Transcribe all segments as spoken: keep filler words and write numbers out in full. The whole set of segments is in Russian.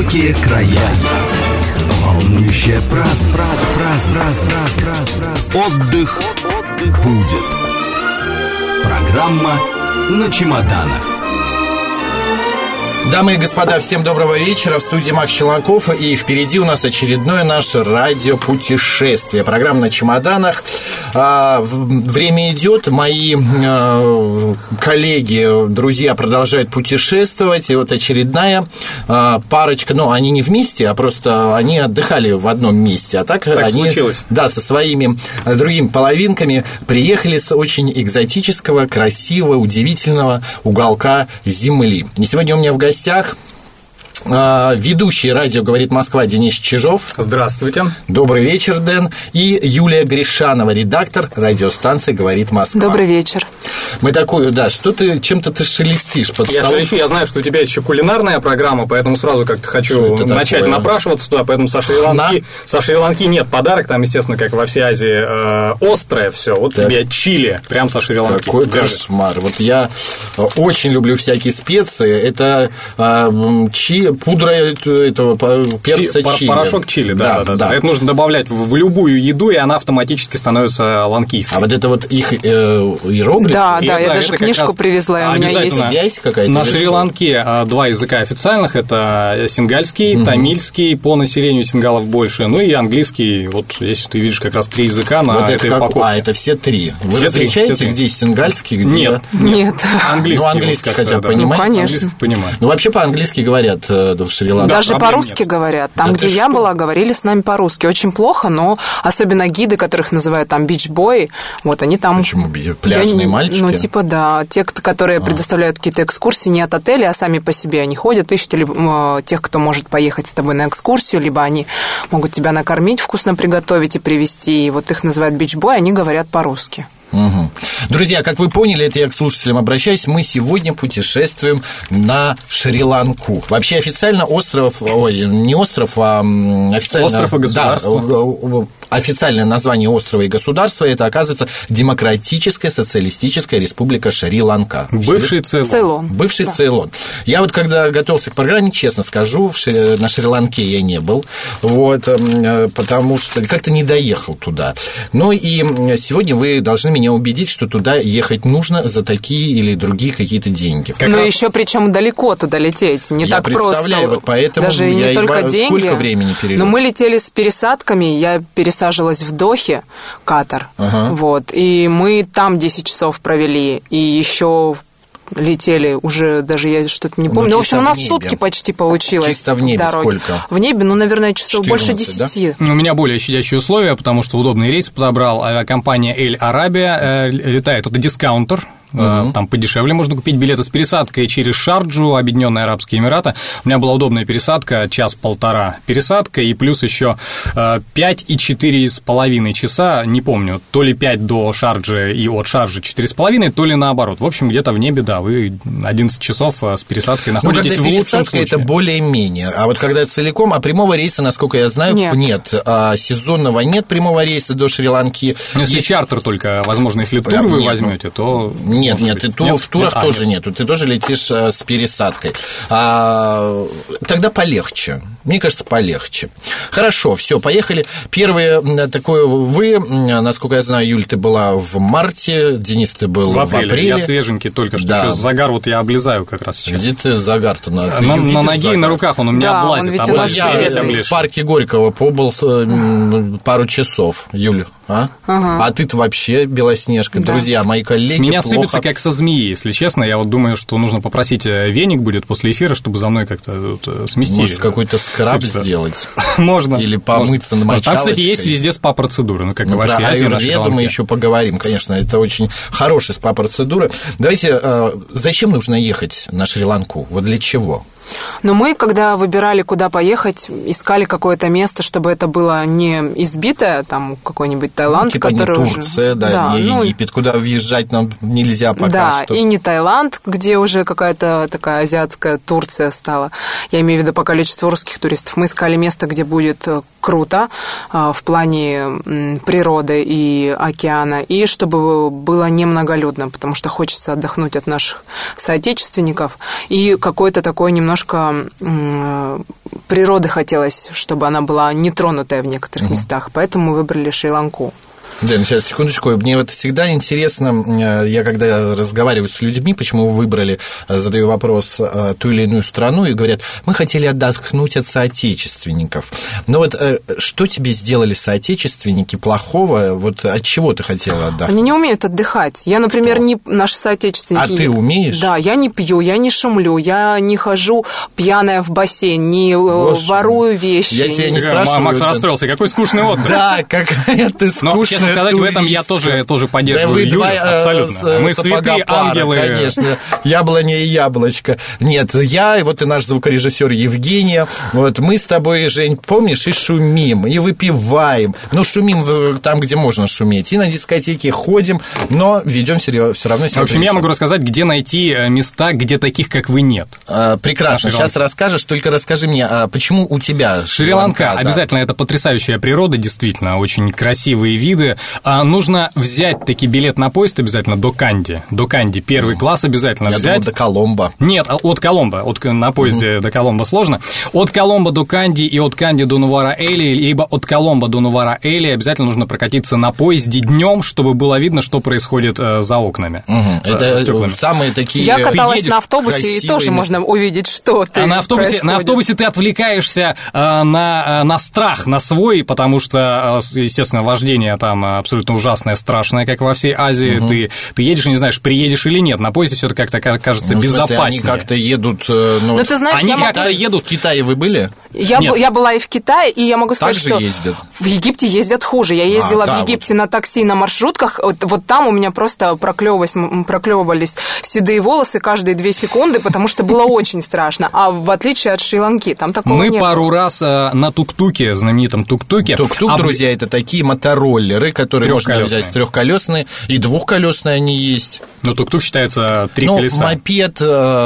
Далекие края. Волнующая праздность. Отдых, отдых будет. Программа на чемоданах. Дамы и господа, всем доброго вечера. В студии Макс Челноков. И впереди у нас очередное наше радиопутешествие. Программа на чемоданах. Время идет. Мои коллеги, друзья продолжают путешествовать. И вот очередная парочка. Ну, они не вместе, а просто они отдыхали в одном месте. А так, так они, случилось. Да, со своими другими половинками приехали с очень экзотического, красивого, удивительного уголка Земли. И сегодня у меня в гостях ведущий радио «Говорит Москва» Денис Чижов. Здравствуйте. Добрый вечер, Дэн. И Юлия Гришанова, редактор радиостанции «Говорит Москва». Добрый вечер. Мы такую, да, что ты, чем-то ты шелестишь под я столом. шелещу, я знаю, что у тебя есть еще кулинарная программа, поэтому сразу как-то хочу начать такое? напрашиваться туда, поэтому со Шри-Ланки, со Шри-Ланки нет подарок, там, естественно, как во всей Азии, э, острое все. Вот так. Тебе чили, прям со Шри-Ланки. Какой кошмар. Вот я очень люблю всякие специи. Это э, чи, пудра этого перца Чи, чили. Порошок чили, да, да, да, да. да. Это нужно добавлять в любую еду, и она автоматически становится ланкийской. А вот это вот их э, иероглифы? Да, и да, это, я даже книжку привезла, у меня есть. есть какая-то? На Шри-Ланке два языка официальных, это сингальский, угу. тамильский, по населению сингалов больше, ну и английский, вот здесь ты видишь как раз три языка на вот этой как... упаковке. А, это все три. Вы все различаете, три, где сингальский, где... Нет, нет. Английский. Ну, английский хотя бы, да. понимаете? Ну, конечно. Понимаю. Ну, вообще по-английски говорят э, в Шри-Ланке. Даже да, по-русски нет. говорят. Там, да где я что? была, говорили с нами по-русски. Очень плохо, но особенно гиды, которых называют там бич-бои, вот они там... Почему? Пляжные я... мальчики? Ну, типа, да. Те, которые а. предоставляют какие-то экскурсии не от отеля, а сами по себе они ходят, ищут либо, тех, кто может поехать с тобой на экскурсию, либо они могут тебя накормить, вкусно приготовить и привезти. И вот их называют бич-бой, они говорят по-русски. Угу. Друзья, как вы поняли, это я к слушателям обращаюсь, мы сегодня путешествуем на Шри-Ланку. Вообще официально остров, ой, не остров, а официально... Остров и государство. Да, официальное название острова и государства, это, оказывается, Демократическая социалистическая республика Шри-Ланка. Бывший Цейлон. Цейлон. Бывший да. Цейлон. Я вот, когда готовился к программе, честно скажу, в Шри... на Шри-Ланке я не был, вот, потому что как-то не доехал туда. Ну и сегодня вы должны меня убедить, что туда ехать нужно за такие или другие какие-то деньги. Как ну, раз... еще причем далеко туда лететь, не я так просто. Я представляю, вот поэтому даже я не только и... деньги. Сколько времени перелет? Но мы летели с пересадками, я пересаживалась в Дохе, Катар, ага. вот, и мы там десять часов провели, и еще... летели уже, даже я что-то не помню. Ну, в общем, у нас сутки почти получилось. Чисто в небе дороги. Сколько? В небе, ну, наверное, часов больше десяти. Да? У меня более щадящие условия, потому что удобный рейс подобрал. Авиакомпания Эль Арабия э, летает. Это дискаунтер. Uh-huh. Там подешевле можно купить билеты с пересадкой через Шарджу, Объединенные Арабские Эмираты. У меня была удобная пересадка, час-полтора пересадка, и плюс еще пять и четыре с половиной часа, не помню, то ли пять до Шарджи и от Шарджи четыре с половиной, то ли наоборот. В общем, где-то в небе, да, вы одиннадцать часов с пересадкой находитесь в лучшем случае. Это более-менее, а вот когда целиком, а прямого рейса, насколько я знаю, нет, нет. А сезонного нет прямого рейса до Шри-Ланки. Если есть... чартер только, возможно, если тур вы возьмете, то... Нет, нет, и тур, в турах нет? тоже а, нет. Ты тоже летишь а, с пересадкой. А, тогда полегче. Мне кажется, полегче. Хорошо, все, поехали. Первое такое, вы, насколько я знаю, Юль, ты была в марте, Денис, ты был в апреле. В апреле. Я свеженький только что. Да. Еще загар вот я облизаю как раз сейчас. Где ты загар-то? На, ты на, на ноге загар? И на руках он у меня да, облазит. Он а вот я в парке Горького побыл пару часов, Юля. А? Ага. А ты-то вообще белоснежка. Да. Друзья, мои коллеги. С меня плохо... сыпется как со змеи, если честно. Я вот думаю, что нужно попросить веник будет после эфира, чтобы за мной как-то сместили. Может, какой-то скраб Сыпется. сделать? Можно. Или помыться на мочалочкой. Там, кстати, есть везде спа-процедуры. Ну, как ну, и во всей Азии, на Шри-Ланке. Мы еще поговорим. Конечно, это очень хорошая спа-процедура. Давайте, зачем нужно ехать на Шри-Ланку? Вот для чего? Но мы, когда выбирали, куда поехать, искали какое-то место, чтобы это было не избитое, там какой-нибудь Таиланд, ну, типа который не Турция, уже... да, да, не ну... Египет, куда въезжать нам нельзя пока да, что. И не Таиланд, где уже какая-то такая азиатская Турция стала. Я имею в виду по количеству русских туристов. Мы искали место, где будет круто в плане природы и океана, и чтобы было немноголюдно, потому что хочется отдохнуть от наших соотечественников, и какой-то такой немножко немножко природы хотелось, чтобы она была нетронутая в некоторых угу. местах, поэтому мы выбрали Шри-Ланку. Да, ну сейчас, секундочку. Мне вот всегда интересно, я когда разговариваю с людьми, почему вы выбрали, задаю вопрос, ту или иную страну, и говорят, мы хотели отдохнуть от соотечественников. Но вот что тебе сделали соотечественники плохого? Вот от чего ты хотела отдохнуть? Они не умеют отдыхать. Я, например, Кто? не наши соотечественники. А ты умеешь? Да, я не пью, я не шумлю, я не хожу пьяная в бассейн, не Господи. ворую вещи. Я тебя не спрашиваю. Макс расстроился, какой скучный отдых. Да, какая ты скучная. Сказать, в этом я тоже, тоже поддерживаю да, Юлю, абсолютно. Мы святые ангелы. Конечно, яблоня и яблочко. Нет, я, вот и наш звукорежиссер Евгения, вот мы с тобой, Жень, помнишь, и шумим, и выпиваем. Ну, шумим там, где можно шуметь. И на дискотеке ходим, но ведем все равно себя. В общем, я могу рассказать, где найти места, где таких, как вы, нет. А, прекрасно, сейчас расскажешь, только расскажи мне, а почему у тебя Шри-Ланка? Шри-Ланка, да. Обязательно, это потрясающая природа, действительно, очень красивые виды. А нужно взять таки билет на поезд обязательно до Канди. До Канди, первый класс обязательно Я взять. думал, до Коломбо. Нет, от Коломбо. От, на поезде mm-hmm. до Коломбо сложно. От Коломбо до Канди и от Канди до Нувара-Эли, либо от Коломбо до Нувара-Эли обязательно нужно прокатиться на поезде днем, чтобы было видно, что происходит э, за окнами. Mm-hmm. За, это за стеклами. Самые такие... Я каталась на автобусе, и тоже можно увидеть, что ты а на автобусе, на автобусе ты отвлекаешься э, на, на страх, на свой, потому что, э, естественно, вождение там абсолютно ужасное, страшное, как во всей Азии. Угу. Ты, ты едешь и не знаешь, приедешь или нет. На поезде все это как-то кажется ну, безопаснее. Они как-то едут... Ну, Но ты знаешь, они как-то могу... едут... В Китае вы были? Я, б, я была и в Китае, и я могу сказать, так же что ездят? В Египте ездят хуже. Я ездила а, да, в Египте вот. на такси, на маршрутках. Вот, вот там у меня просто проклевывались, проклевывались седые волосы каждые две секунды, потому что было очень страшно. А в отличие от Шри-Ланки, там такого Мы не пару было. раз на тук-туке, знаменитом тук-туке... Тук-тук, об... друзья, это такие мотороллеры, которые можно взять трехколесные, и двухколесные они есть. Ну, тук-тук считается три ну, колеса. Мопед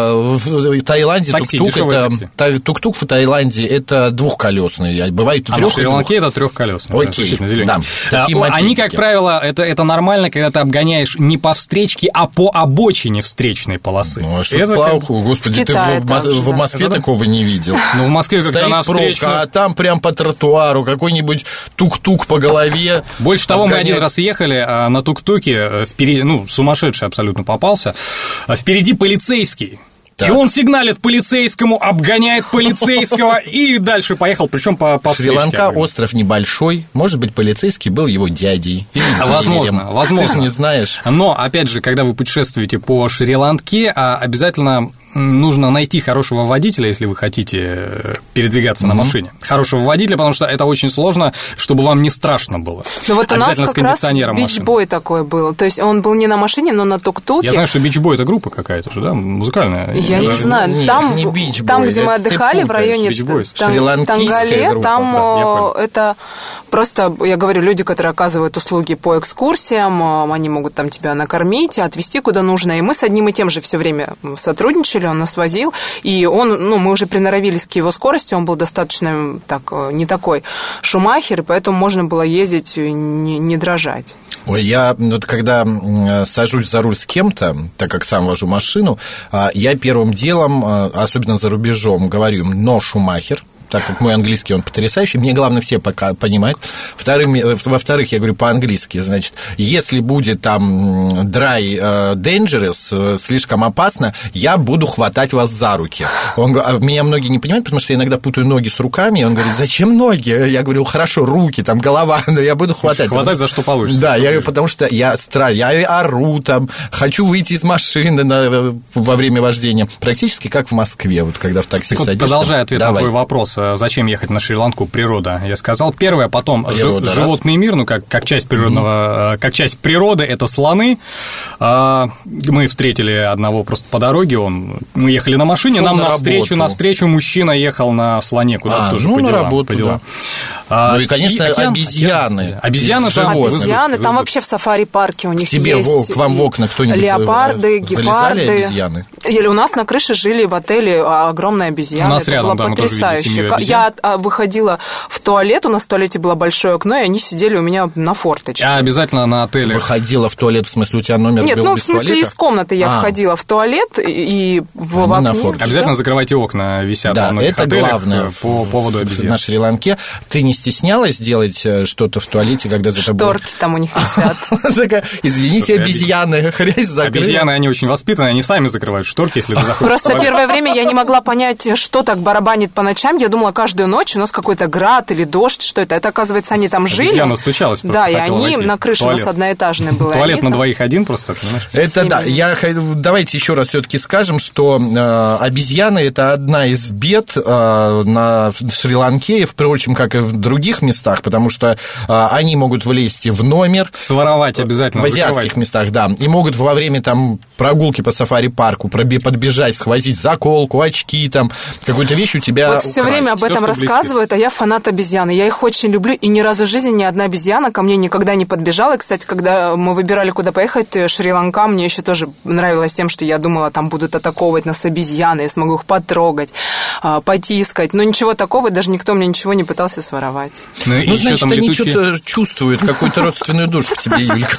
в Таиланде, такси, тук-тук, это, такси. тук-тук в Таиланде это двухколесный, бывает и а трех. А в Шри-Ланке это трехколесный. Окей, да. Они, как правило, это, это нормально, когда ты обгоняешь не по встречке, а по обочине встречной полосы. Ну, а что плавку, господи, Китае ты в, в, в Москве это такого не видел. Ну, в Москве как-то навстречу. А там прям по тротуару какой-нибудь тук-тук по голове. Больше того, мы один раз ехали на тук-туке, впереди, ну, сумасшедший абсолютно попался, впереди полицейский. Так. И он сигналит полицейскому, обгоняет полицейского и дальше поехал, причем по, по встречке. Шри-Ланка остров небольшой, может быть, полицейский был его дядей. Или возможно, возможно. Ты же не знаешь. Но, опять же, когда вы путешествуете по Шри-Ланке, обязательно нужно найти хорошего водителя, если вы хотите передвигаться mm-hmm. на машине. Хорошего водителя, потому что это очень сложно, чтобы вам не страшно было. Ну вот у нас как раз бичбой такой был. То есть он был не на машине, но на тук-туке. Я знаю, что бичбой – это группа какая-то же, да, музыкальная. Я не знаю. Нет, там, не там, где мы отдыхали, в районе Тан- Тангале, там да, это просто, я говорю, люди, которые оказывают услуги по экскурсиям, они могут там тебя накормить, отвезти куда нужно. И мы с одним и тем же все время сотрудничали, он нас возил, и он, ну, мы уже приноровились к его скорости, он был достаточно так, не такой шумахер, и поэтому можно было ездить, не, не дрожать. Ой, я вот когда сажусь за руль с кем-то, так как сам вожу машину, я первым делом, особенно за рубежом, говорю им «но Шумахер», так как мой английский, он потрясающий, мне главное все пока понимают. Во-вторых, я говорю по-английски, значит, если будет там dry dangerous, слишком опасно, я буду хватать вас за руки. Он, меня многие не понимают, потому что я иногда путаю ноги с руками, и он говорит, зачем ноги? Я говорю, хорошо, руки, там, голова, но я буду хватать. Хватать за что получится. Да, я, потому что я страх, я ору, там, хочу выйти из машины на, во время вождения. Практически как в Москве, вот когда в такси так садишься. Продолжая ответ Давай. на твой вопрос, зачем ехать на Шри-Ланку, природа, я сказал. Первое, потом природа, ж, животный мир, ну, как, как часть природного, mm-hmm. как часть природы, это слоны. Мы встретили одного просто по дороге, он, мы ехали на машине, Шел нам на навстречу, навстречу мужчина ехал на слоне, куда-то а, тоже ну, по делам. Работу, по делам. Да. Ну и, конечно, и океан, обезьяны. Океан. Обезьяны, там, обезьяны, там вообще в сафари-парке у них Тебе есть. К вам в окна кто-нибудь леопарды, гепарды. Обезьяны? Или у нас на крыше жили в отеле огромные обезьяны. У нас это рядом, было да, потрясающе. пока я выходила в туалет, у нас в туалете было большое окно, и они сидели у меня на форточке. А обязательно на отеле. Выходила в туалет, в смысле, у тебя номер Нет, был ну, без в смысле, туалета? из комнаты я а. входила в туалет, и в, в окне... Обязательно закрывайте окна, висят да, во многих это отелях главное по поводу обезьян. На Шри-Ланке. Ты не стеснялась делать что-то в туалете, когда за тобой... Шторки там у них висят. Извините, обезьяны, хрясь закрыли. Обезьяны, они очень воспитанные, они сами закрывают шторки, если ты заходишь. Просто первое время я не могла понять, что так барабанит по ночам. Я думала, каждую ночь у нас какой-то град или дождь, что это. Это, оказывается, они там жили. Обезьяна стучалась просто. Да, и они на крыше у нас одноэтажный был. Туалет на двоих один просто, понимаешь? Это да. Я, давайте еще раз все-таки скажем, что э, обезьяны – это одна из бед э, на Шри-Ланке, впрочем, как и в других местах, потому что э, они могут влезть в номер. Своровать обязательно. В азиатских закрывать. местах, да. И могут во время там прогулки по сафари-парку подбежать, схватить заколку, очки, там, какую-то вещь у тебя Вот все время об этом рассказывают, а я фанат обезьяны. Я их очень люблю, и ни разу в жизни ни одна обезьяна ко мне никогда не подбежала. И, кстати, когда мы выбирали, куда поехать, Шри-Ланка мне еще тоже нравилось тем, что я думала, там будут атаковывать нас обезьяны, я смогу их потрогать, потискать. Но ничего такого, даже никто мне ничего не пытался своровать. Ну, ну значит, они летучие... что-то чувствуют, какую-то родственную душу в тебе, Юлька.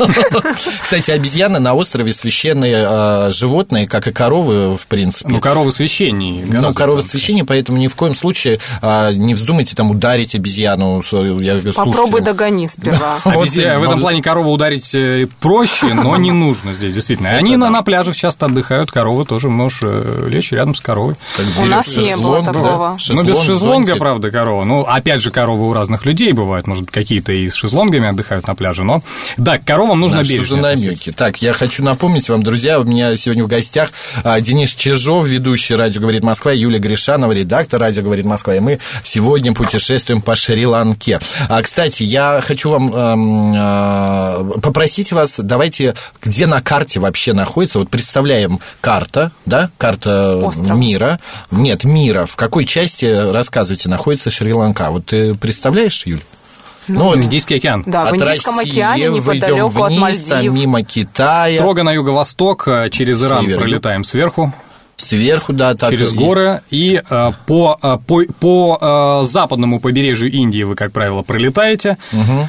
Кстати, обезьяны на острове священные животные, как и коровы, в принципе. Ну, коровы священнее. Ну, коровы священнее, поэтому ни в коем случае не вздумайте там ударить обезьяну. Я, Попробуй догони сперва. Вот, в этом плане корову ударить проще, но не нужно здесь, действительно. Они на, на пляжах часто отдыхают, коровы тоже можешь лечь рядом с коровой. У нас не было такого. Ну, без шезлонга, правда, корова. Ну, опять же, коровы у разных людей бывают. Может, какие-то и с шезлонгами отдыхают на пляже, но да, к коровам нужно бережно относиться. Так, я хочу напомнить вам, друзья, у меня сегодня в гостях Денис Чижов, ведущий «Радио говорит Москва», Юлия Гришанова, редактор «Радио говорит Москва», и мы сегодня путешествуем по Шри-Ланке. А, кстати, я хочу вам э, попросить вас, давайте, где на карте вообще находится, вот представляем карта, да, карта Остров. мира, нет, мира, в какой части, рассказывайте, находится Шри-Ланка, вот ты представляешь, Юль? Ну, ну, Индийский океан. Да, в Индийском России океане, неподалеку вниз, от Мальдив. Там, мимо Китая. Строго на юго-восток, через Иран Север. Пролетаем сверху. Сверху, да, так через и... горы, и э, по, по, по э, западному побережью Индии вы, как правило, пролетаете. Угу.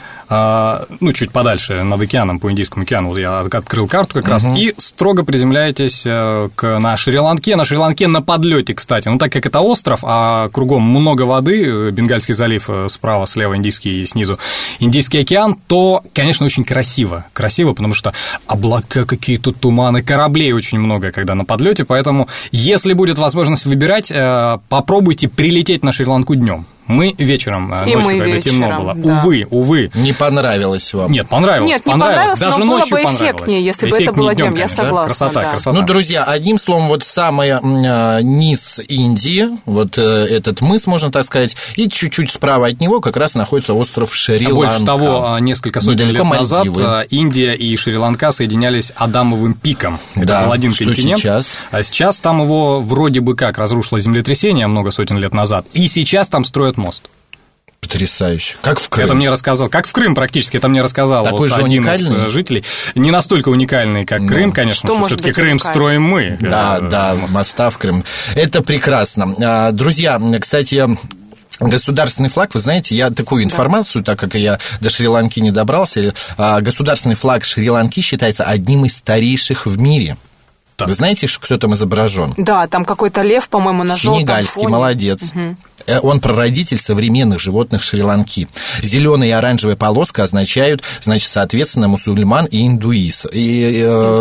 Ну, чуть подальше, над океаном, по Индийскому океану, вот я открыл карту как раз, uh-huh. и строго приземляетесь к, на Шри-Ланке. На Шри-Ланке на подлете, кстати, ну, так как это остров, а кругом много воды, Бенгальский залив справа, слева Индийский и снизу Индийский океан, то, конечно, очень красиво. Красиво, потому что облака какие-то, туманы, кораблей очень много, когда на подлете, поэтому, если будет возможность выбирать, попробуйте прилететь на Шри-Ланку днем. Мы вечером, и ночью, мы когда вечером, темно было. Да. Увы, увы. Не понравилось вам? Нет, понравилось. Нет, не понравилось. понравилось, Даже но было ночью бы эффектнее, понравилось. если бы это было днем, я согласна. Да? Красота, да. красота. Ну, друзья, одним словом, вот самый э, низ Индии, вот э, этот мыс, можно так сказать, и чуть-чуть справа от него как раз находится остров Шри-Ланка. Больше того, несколько сотен Недалеко лет назад Мальдивы. Индия и Шри-Ланка соединялись Адамовым пиком. Это да, был один что континент. Сейчас? А сейчас там его вроде бы как разрушило землетрясение много сотен лет назад, и сейчас там строят мост. Потрясающе. Как в Крым. Это мне рассказал, как в Крым практически, это мне рассказал Такой вот же один уникальный? из жителей. Не настолько уникальный, как ну, Крым, конечно, что все-таки Крым строим мы. Да, да, моста в Крым. Это прекрасно. Друзья, кстати... Государственный флаг, вы знаете, я такую информацию, да. так как я до Шри-Ланки не добрался, государственный флаг Шри-Ланки считается одним из старейших в мире. Так. Вы знаете, кто там изображен? Да, там какой-то лев, по-моему, на желтом Сенегальский, фоне. молодец. Угу. Он прародитель современных животных Шри-Ланки. Зеленая и оранжевая полоска означают, значит, соответственно, мусульман и индуист, и,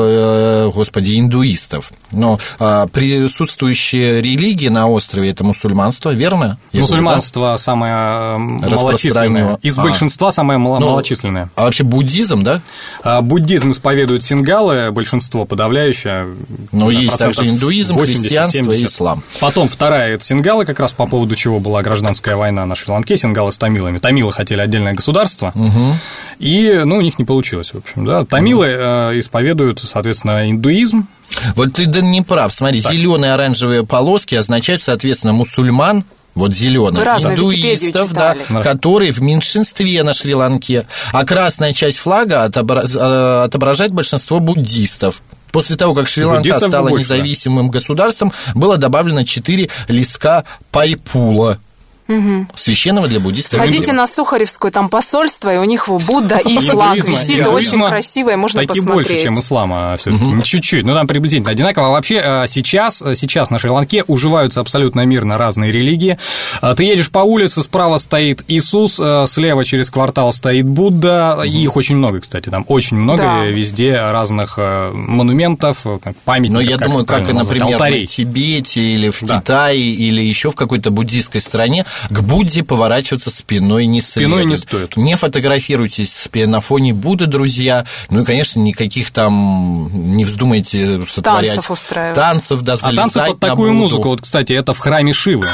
э, господи, индуистов. Но э, присутствующие религии на острове это мусульманство, верно? Я мусульманство говорю, да? Самое малочисленное. Из а. большинства самое мал- ну, малочисленное. А вообще буддизм, да? А, буддизм исповедуют сингалы, большинство подавляющее. Но есть также индуизм, христианство и ислам. Потом вторая – это сингалы, как раз по поводу чего была гражданская война на Шри-Ланке, сингалы с тамилами. Тамилы хотели отдельное государство, угу. и, ну, у них не получилось, в общем, да. Тамилы угу. исповедуют, соответственно, индуизм. Вот ты да, не прав. Смотри, зеленые и оранжевые полоски означают, соответственно, мусульман, вот зеленых, индуистов, да, которые в меньшинстве на Шри-Ланке, а красная часть флага отображает большинство буддистов. После того, как Шри-Ланка стала больше, независимым да. государством, было добавлено четыре листка пайпула. Угу. Священного для буддистов. Сходите на Сухаревскую, там посольство, и у них Будда и флаг висит, очень красивое, можно посмотреть. Таки больше, чем ислама, все-таки, угу. чуть-чуть, но там приблизительно одинаково. А вообще сейчас, сейчас на Шри-Ланке уживаются абсолютно мирно разные религии. Ты едешь по улице, справа стоит Иисус, слева через квартал стоит Будда, угу. и их очень много, кстати, там очень много, да. везде разных монументов, памятников. Но я как думаю, как, например, алтарей. в Тибете или в да. Китае или еще в какой-то буддийской стране к Будде поворачиваться спиной не следует. Спиной не стоит. Не фотографируйтесь на фоне Будды, друзья. Ну и, конечно, никаких там не вздумайте сотворять танцев устраивать. Танцев, да, залезать а танцы под такую Будду. Музыку, вот, кстати, это в храме Шивы.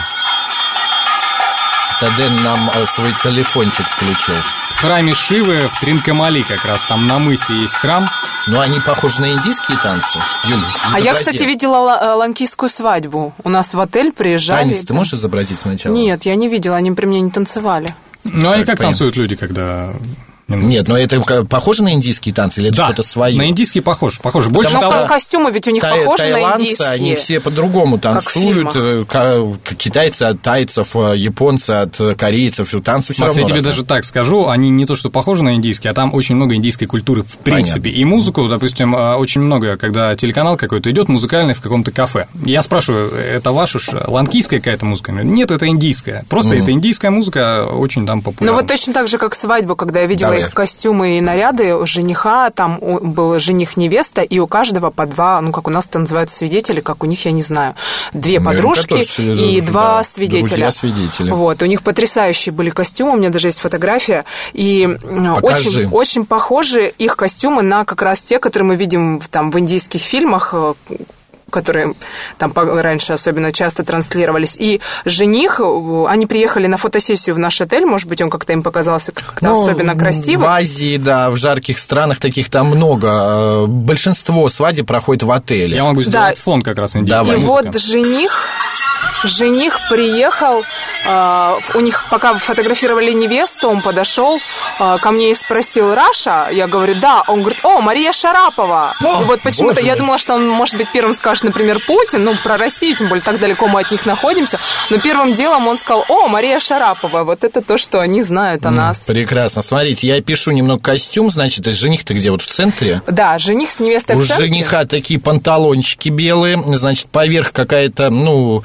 Дэн нам свой телефончик включил. В храме Шивы в Тринкомали как раз, там на мысе есть храм. Ну, они похожи на индийские танцы. Юль, а я, кстати, видела ланкийскую свадьбу. У нас в отель приезжали. Танец ты можешь изобразить сначала? Нет, я не видела, они при мне не танцевали. Ну, они как понятно. Танцуют люди, когда... Нет, но это похоже на индийские танцы или это да, что-то свое? На индийские похоже. похоже. Больше Потому того, что костюмы ведь у них тай- похожи на индийские. Они все по-другому танцуют. Китайцы от тайцев, японцы от корейцев, танцы все Макс, равно. я тебе даже так скажу, они не то что похожи на индийские, а там очень много индийской культуры в принципе. Понятно. И музыку, допустим, очень много, когда телеканал какой-то идет музыкальный в каком-то кафе. Я спрашиваю, это ваша ланкийская какая-то музыка? Нет, это индийская. Просто mm. это индийская музыка, очень там популярна. Ну вот точно так же, как свадьбу, когда я видела Давай. их костюмы и наряды жениха, там был жених-невеста, и у каждого по два, ну, как у нас это называют свидетели, как у них, я не знаю, две Наверное, подружки и два да, свидетеля. Вот, у них потрясающие были костюмы, у меня даже есть фотография, и очень, очень похожи их костюмы на как раз те, которые мы видим там в индийских фильмах, которые там раньше особенно часто транслировались. И жених, они приехали на фотосессию в наш отель, может быть, он как-то им показался как-то ну, особенно красивым. В Азии, да, в жарких странах таких там много. Большинство свадеб проходит в отеле. Я могу сделать да. фон как раз индийский. И музыка. Вот жених... Жених приехал, э, у них пока фотографировали невесту, он подошел э, ко мне и спросил: Раша? Я говорю, да. Он говорит, о, Мария Шарапова. О, и вот почему-то я думала, что он, может быть, первым скажет, например, Путин, ну, про Россию, тем более так далеко мы от них находимся, но первым делом он сказал, о, Мария Шарапова. Вот это то, что они знают о нас. Прекрасно. Смотрите, я пишу немного костюм, значит, жених-то где, вот в центре? Да, жених с невестой у в центре. У жениха такие панталончики белые, значит, поверх какая-то, ну...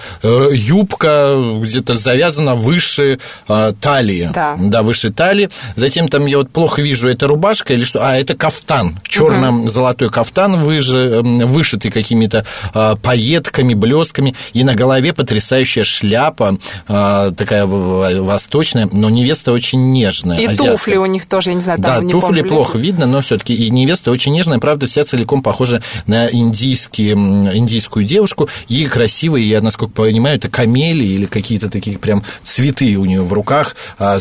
юбка где-то завязана выше э, талии. Да. да, выше талии. Затем там я вот плохо вижу, это рубашка или что? А, это кафтан. Черно-золотой кафтан, выше, вышитый какими-то э, пайетками, блесками. И на голове потрясающая шляпа, э, такая восточная, но невеста очень нежная. И азиатская. Туфли у них тоже, я не знаю, там да, не туфли помню, плохо видно, но все-таки и невеста очень нежная, правда, вся целиком похожа на индийские, индийскую девушку. И красивая, я, насколько понимаю, это камелии или какие-то такие прям цветы у нее в руках, а,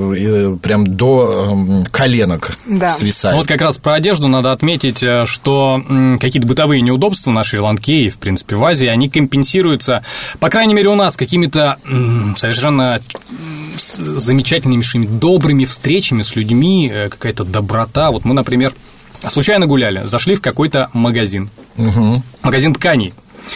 прям до коленок да. свисают. Ну, вот как раз про одежду надо отметить, что какие-то бытовые неудобства в нашей Шри-Ланке и, в принципе, в Азии, они компенсируются, по крайней мере, у нас какими-то совершенно замечательными, добрыми встречами с людьми, какая-то доброта. Вот мы, например, случайно гуляли, зашли в какой-то магазин, угу. магазин тканей.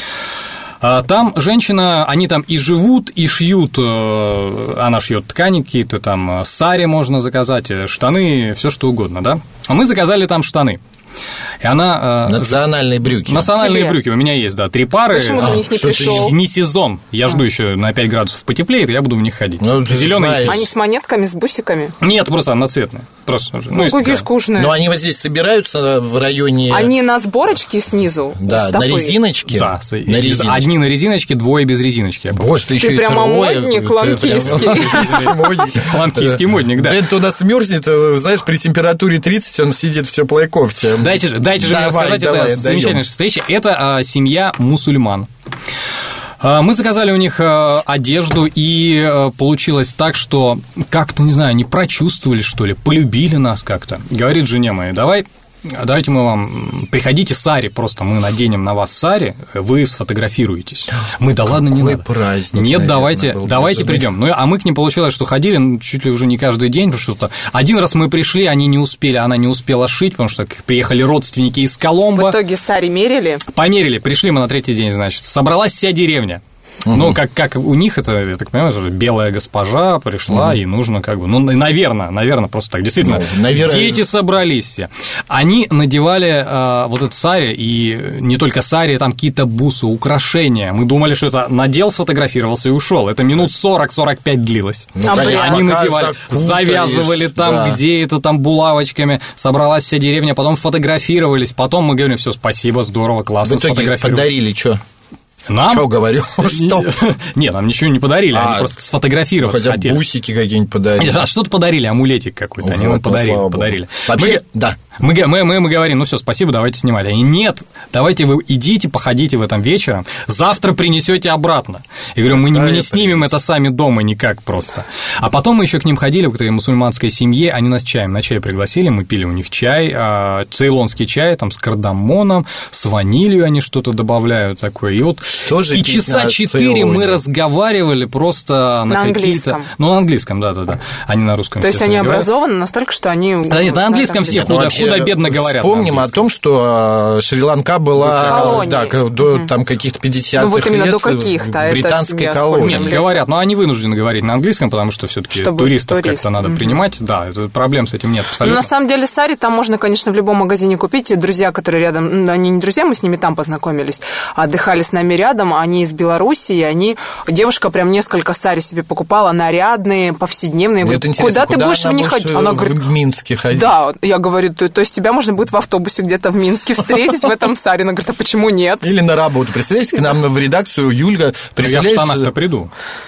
Там женщина, они там и живут, и шьют, она шьет ткани какие-то, там сари можно заказать, штаны, все что угодно, да? А мы заказали там штаны. И она... Национальные брюки. Национальные Тебе. брюки. У меня есть, да, три пары. Почему ты в них не пришел? Не сезон. Я а. жду еще на пять градусов потеплеет, и я буду в них ходить. Ну, зеленые. Они с монетками, с бусиками? Нет, просто одноцветные. Просто, ну, какие скучные. Но они вот здесь собираются в районе... Они на сборочке снизу? Да, стопы. На резиночке? Да, на резиночке. Одни на резиночке, двое без резиночки. Боже, ты еще ты и прямо трое. модник ланкийский. Ланкийский модник, да. Дэн у нас мерзнет, знаешь, при температуре тридцать он сидит в теплой кофте. Дайте же, дайте же мне рассказать, это замечательная встреча. Это семья мусульман. Мы заказали у них одежду, и получилось так, что как-то, не знаю, они прочувствовали, что ли, полюбили нас как-то. Говорит жене моей, давай... Давайте мы вам... Приходите сари, просто мы наденем на вас сари, вы сфотографируетесь. Мы, да ладно, не надо. Праздник, Нет, наверное, давайте, давайте придем. Ну, а мы к ним получилось, что ходили чуть ли уже не каждый день, потому что один раз мы пришли, они не успели, она не успела шить, потому что приехали родственники из Коломбо. В итоге сари мерили? Померили, пришли мы на третий день, значит. Собралась вся деревня. Угу. Ну, как, как у них это, я так понимаю, белая госпожа пришла, угу. и нужно как бы, ну, наверное, наверное, просто так, действительно, ну, наверное... дети собрались все. Они надевали а, вот этот сари, и не только сари, там какие-то бусы, украшения. Мы думали, что это надел, сфотографировался и ушел. Это минут сорок-сорок пять длилось. Ну, а конечно, они надевали, завязывали там, да. где это там булавочками, собралась вся деревня, потом фотографировались, потом мы говорим, все, спасибо, здорово, классно, в итоге сфотографировались. Подарили что? Нам? Что говорю? Что? Нет, нам ничего не подарили, а, они просто сфотографироваться хотя хотели. Бусики какие-нибудь подарили. Нет, а что-то подарили, амулетик какой-то, вот, они нам подарили. Ну, подарили. Вообще, мы, да. Мы, мы, мы, мы говорим, ну все, спасибо, давайте снимать. Они, нет, давайте вы идите, походите в этом вечером, завтра принесете обратно. Я говорю, мы, да, мы не снимем это сами дома никак просто. А потом мы еще к ним ходили, к этой мусульманской семье, они нас чаем на чай пригласили, мы пили у них чай, а, цейлонский чай, там, с кардамоном, с ванилью они что-то добавляют такое. И вот что же и часа четыре мы разговаривали просто на, на какие-то... английском. Ну, на английском, да-да-да. Они на русском. То есть они образованы настолько, что они... Да нет, на английском все худо, худо-бедно говорят. Вспомним о том, что Шри-Ланка была да, до угу. там, каких-то пятидесятых ну, вот именно лет до каких-то, британской колонии. Нет, говорят, но они вынуждены говорить на английском, потому что все-таки туристов турист. как-то надо угу. принимать. Да, это, проблем с этим нет абсолютно. Но на самом деле сари там можно, конечно, в любом магазине купить. Друзья, которые рядом, они не друзья, мы с ними там познакомились, отдыхали с нами рядом, они из Белоруссии, они, девушка прям несколько сари себе покупала, нарядные, повседневные. Я говорю, куда ты будешь в них ходить? Она говорит, в Минске ходить. Да, я говорю, то, то есть тебя можно будет в автобусе где-то в Минске встретить в этом саре. Она говорит, а почему нет? Или на работу. Представляете, к нам в редакцию Юлька... Я в штанах-то приду.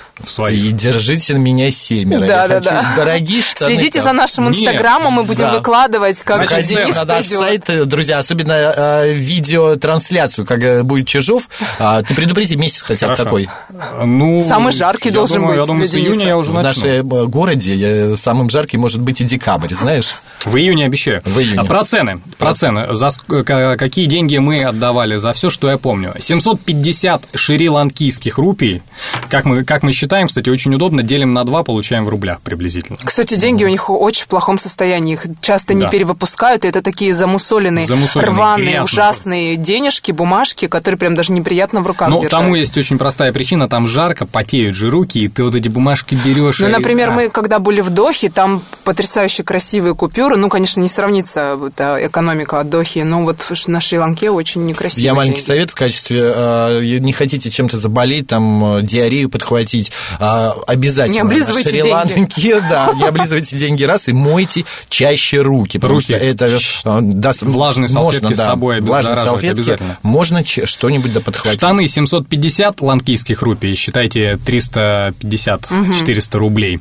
И держите меня семеро. Да, да, да. Дорогие штаны. Следите за нашим инстаграмом, мы будем да. выкладывать, как заходите на наш сайт, друзья, особенно э, видеотрансляцию, как будет Чижов. А, ты предупреди месяц хотя бы какой. Ну, самый жаркий должен думаю, быть. Я думаю, с июня я уже в начну. В нашем городе самым жарким может быть и декабрь, знаешь? В июне обещаю. В июне. Про цены. Про цены. За какие деньги мы отдавали за все, что я помню. семьсот пятьдесят шри-ланкийских рупий. Как мы, как мы считаем, кстати, очень удобно, делим на два, получаем в рублях приблизительно. Кстати, деньги у них очень в плохом состоянии, их часто не да. перевыпускают, и это такие замусоленные, замусоленные рваные, грязные. Ужасные денежки, бумажки, которые прям даже неприятно в руках ну, держать. Ну, тому есть очень простая причина, там жарко, потеют же руки, и ты вот эти бумажки берешь. Ну, и... например, а. мы, когда были в Дохе, там потрясающе красивые купюры, ну, конечно, не сравнится вот, экономика от Дохи, но вот на Шри-Ланке очень некрасивые Я маленький деньги. совет в качестве, не хотите чем-то заболеть, там, диарею подхватить, обязательно не облизывайте деньги. Да, не облизывайте деньги раз и мойте чаще руки, потому руки. что это даст... Влажные салфетки можно, с собой да, обеззараживать обязательно. Можно что-нибудь да подхватить. Штаны семьсот пятьдесят ланкийских рупий, считайте триста пятьдесят - четыреста угу. рублей.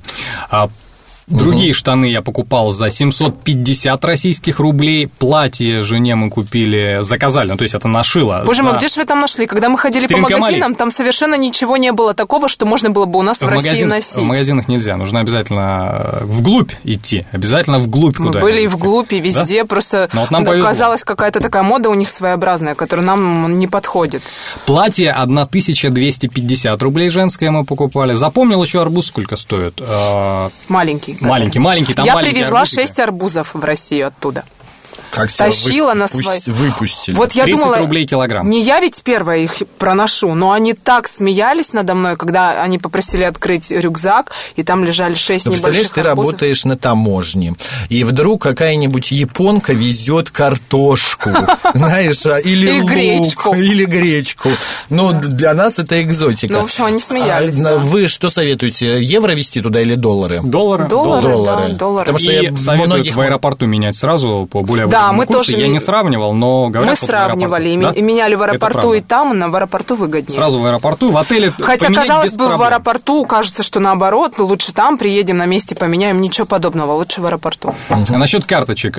Другие угу. штаны я покупал за семьсот пятьдесят российских рублей. Платье жене мы купили, заказали, ну, то есть это нашила. Боже за... мой, где же вы там нашли? Когда мы ходили по магазинам, там совершенно ничего не было такого, что можно было бы у нас в, в России магазин... носить. В магазинах нельзя, нужно обязательно вглубь идти, обязательно вглубь мы куда-нибудь. Мы были и вглубь, и везде, да? Просто вот нам оказалась какая-то такая мода у них своеобразная, которая нам не подходит. Платье тысяча двести пятьдесят рублей женское мы покупали. Запомнил еще арбуз сколько стоит? Маленький. Маленький, маленький, там я маленький привезла арбузики. шесть арбузов в Россию оттуда. Как тащила вы, на свой... Выпустили. Вот я тридцать думала, рублей килограмм. Не я ведь первая их проношу, но они так смеялись надо мной, когда они попросили открыть рюкзак, и там лежали шесть но, небольших представляешь, арбузов. Ты работаешь на таможне, и вдруг какая-нибудь японка везет картошку, знаешь, или лук, или гречку. Ну, для нас это экзотика. Ну, в общем, они смеялись. Вы что советуете, евро везти туда или доллары? Доллары. Доллары, доллары. Потому что и советуют в аэропорту менять сразу по более Да, мы курсе. тоже Я не сравнивал, но говорят, мы сравнивали и, да? и меняли в аэропорту и там, на в аэропорту выгоднее. Сразу в аэропорту, в отеле. Хотя, казалось бы, проблем. В аэропорту кажется, что наоборот, лучше там приедем на месте, поменяем, ничего подобного, лучше в аэропорту. А насчет карточек,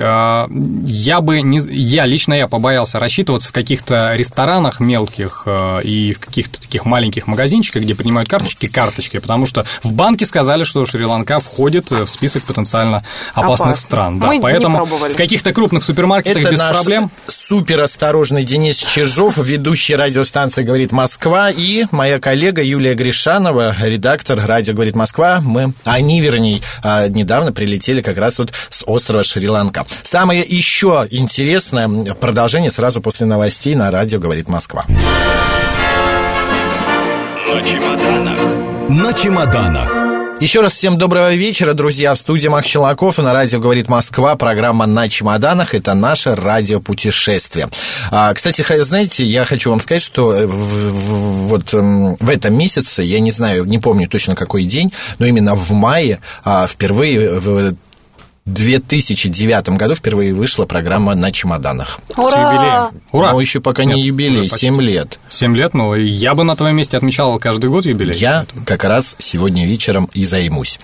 я бы не, я лично я побоялся рассчитываться в каких-то ресторанах мелких и в каких-то таких маленьких магазинчиках, где принимают карточки, карточки, потому что в банке сказали, что Шри-Ланка входит в список потенциально опасных Опасно. стран, да, мы поэтому в каких-то крупных супермаркетах это без наш проблем. Суперосторожный Денис Чижов, ведущий радиостанции «Говорит Москва», и моя коллега Юлия Гришанова, редактор «Радио Говорит Москва». Мы, они, вернее, недавно прилетели как раз вот с острова Шри-Ланка. Самое еще интересное продолжение сразу после новостей на «Радио Говорит Москва». На чемоданах. Еще раз всем доброго вечера, друзья. В студии Макс Челноков, и на радио «Говорит Москва» программа «На чемоданах». Это наше радиопутешествие. А, кстати, знаете, я хочу вам сказать, что в, в, вот в этом месяце, я не знаю, не помню точно какой день, но именно в мае а, впервые в две тысячи девятом году впервые вышла программа «На чемоданах». Ура! С юбилеем. Ура! Но еще пока не Нет, юбилей, семь лет. семь лет, ну, я бы на твоем месте отмечал каждый год юбилей. Я как раз сегодня вечером и займусь.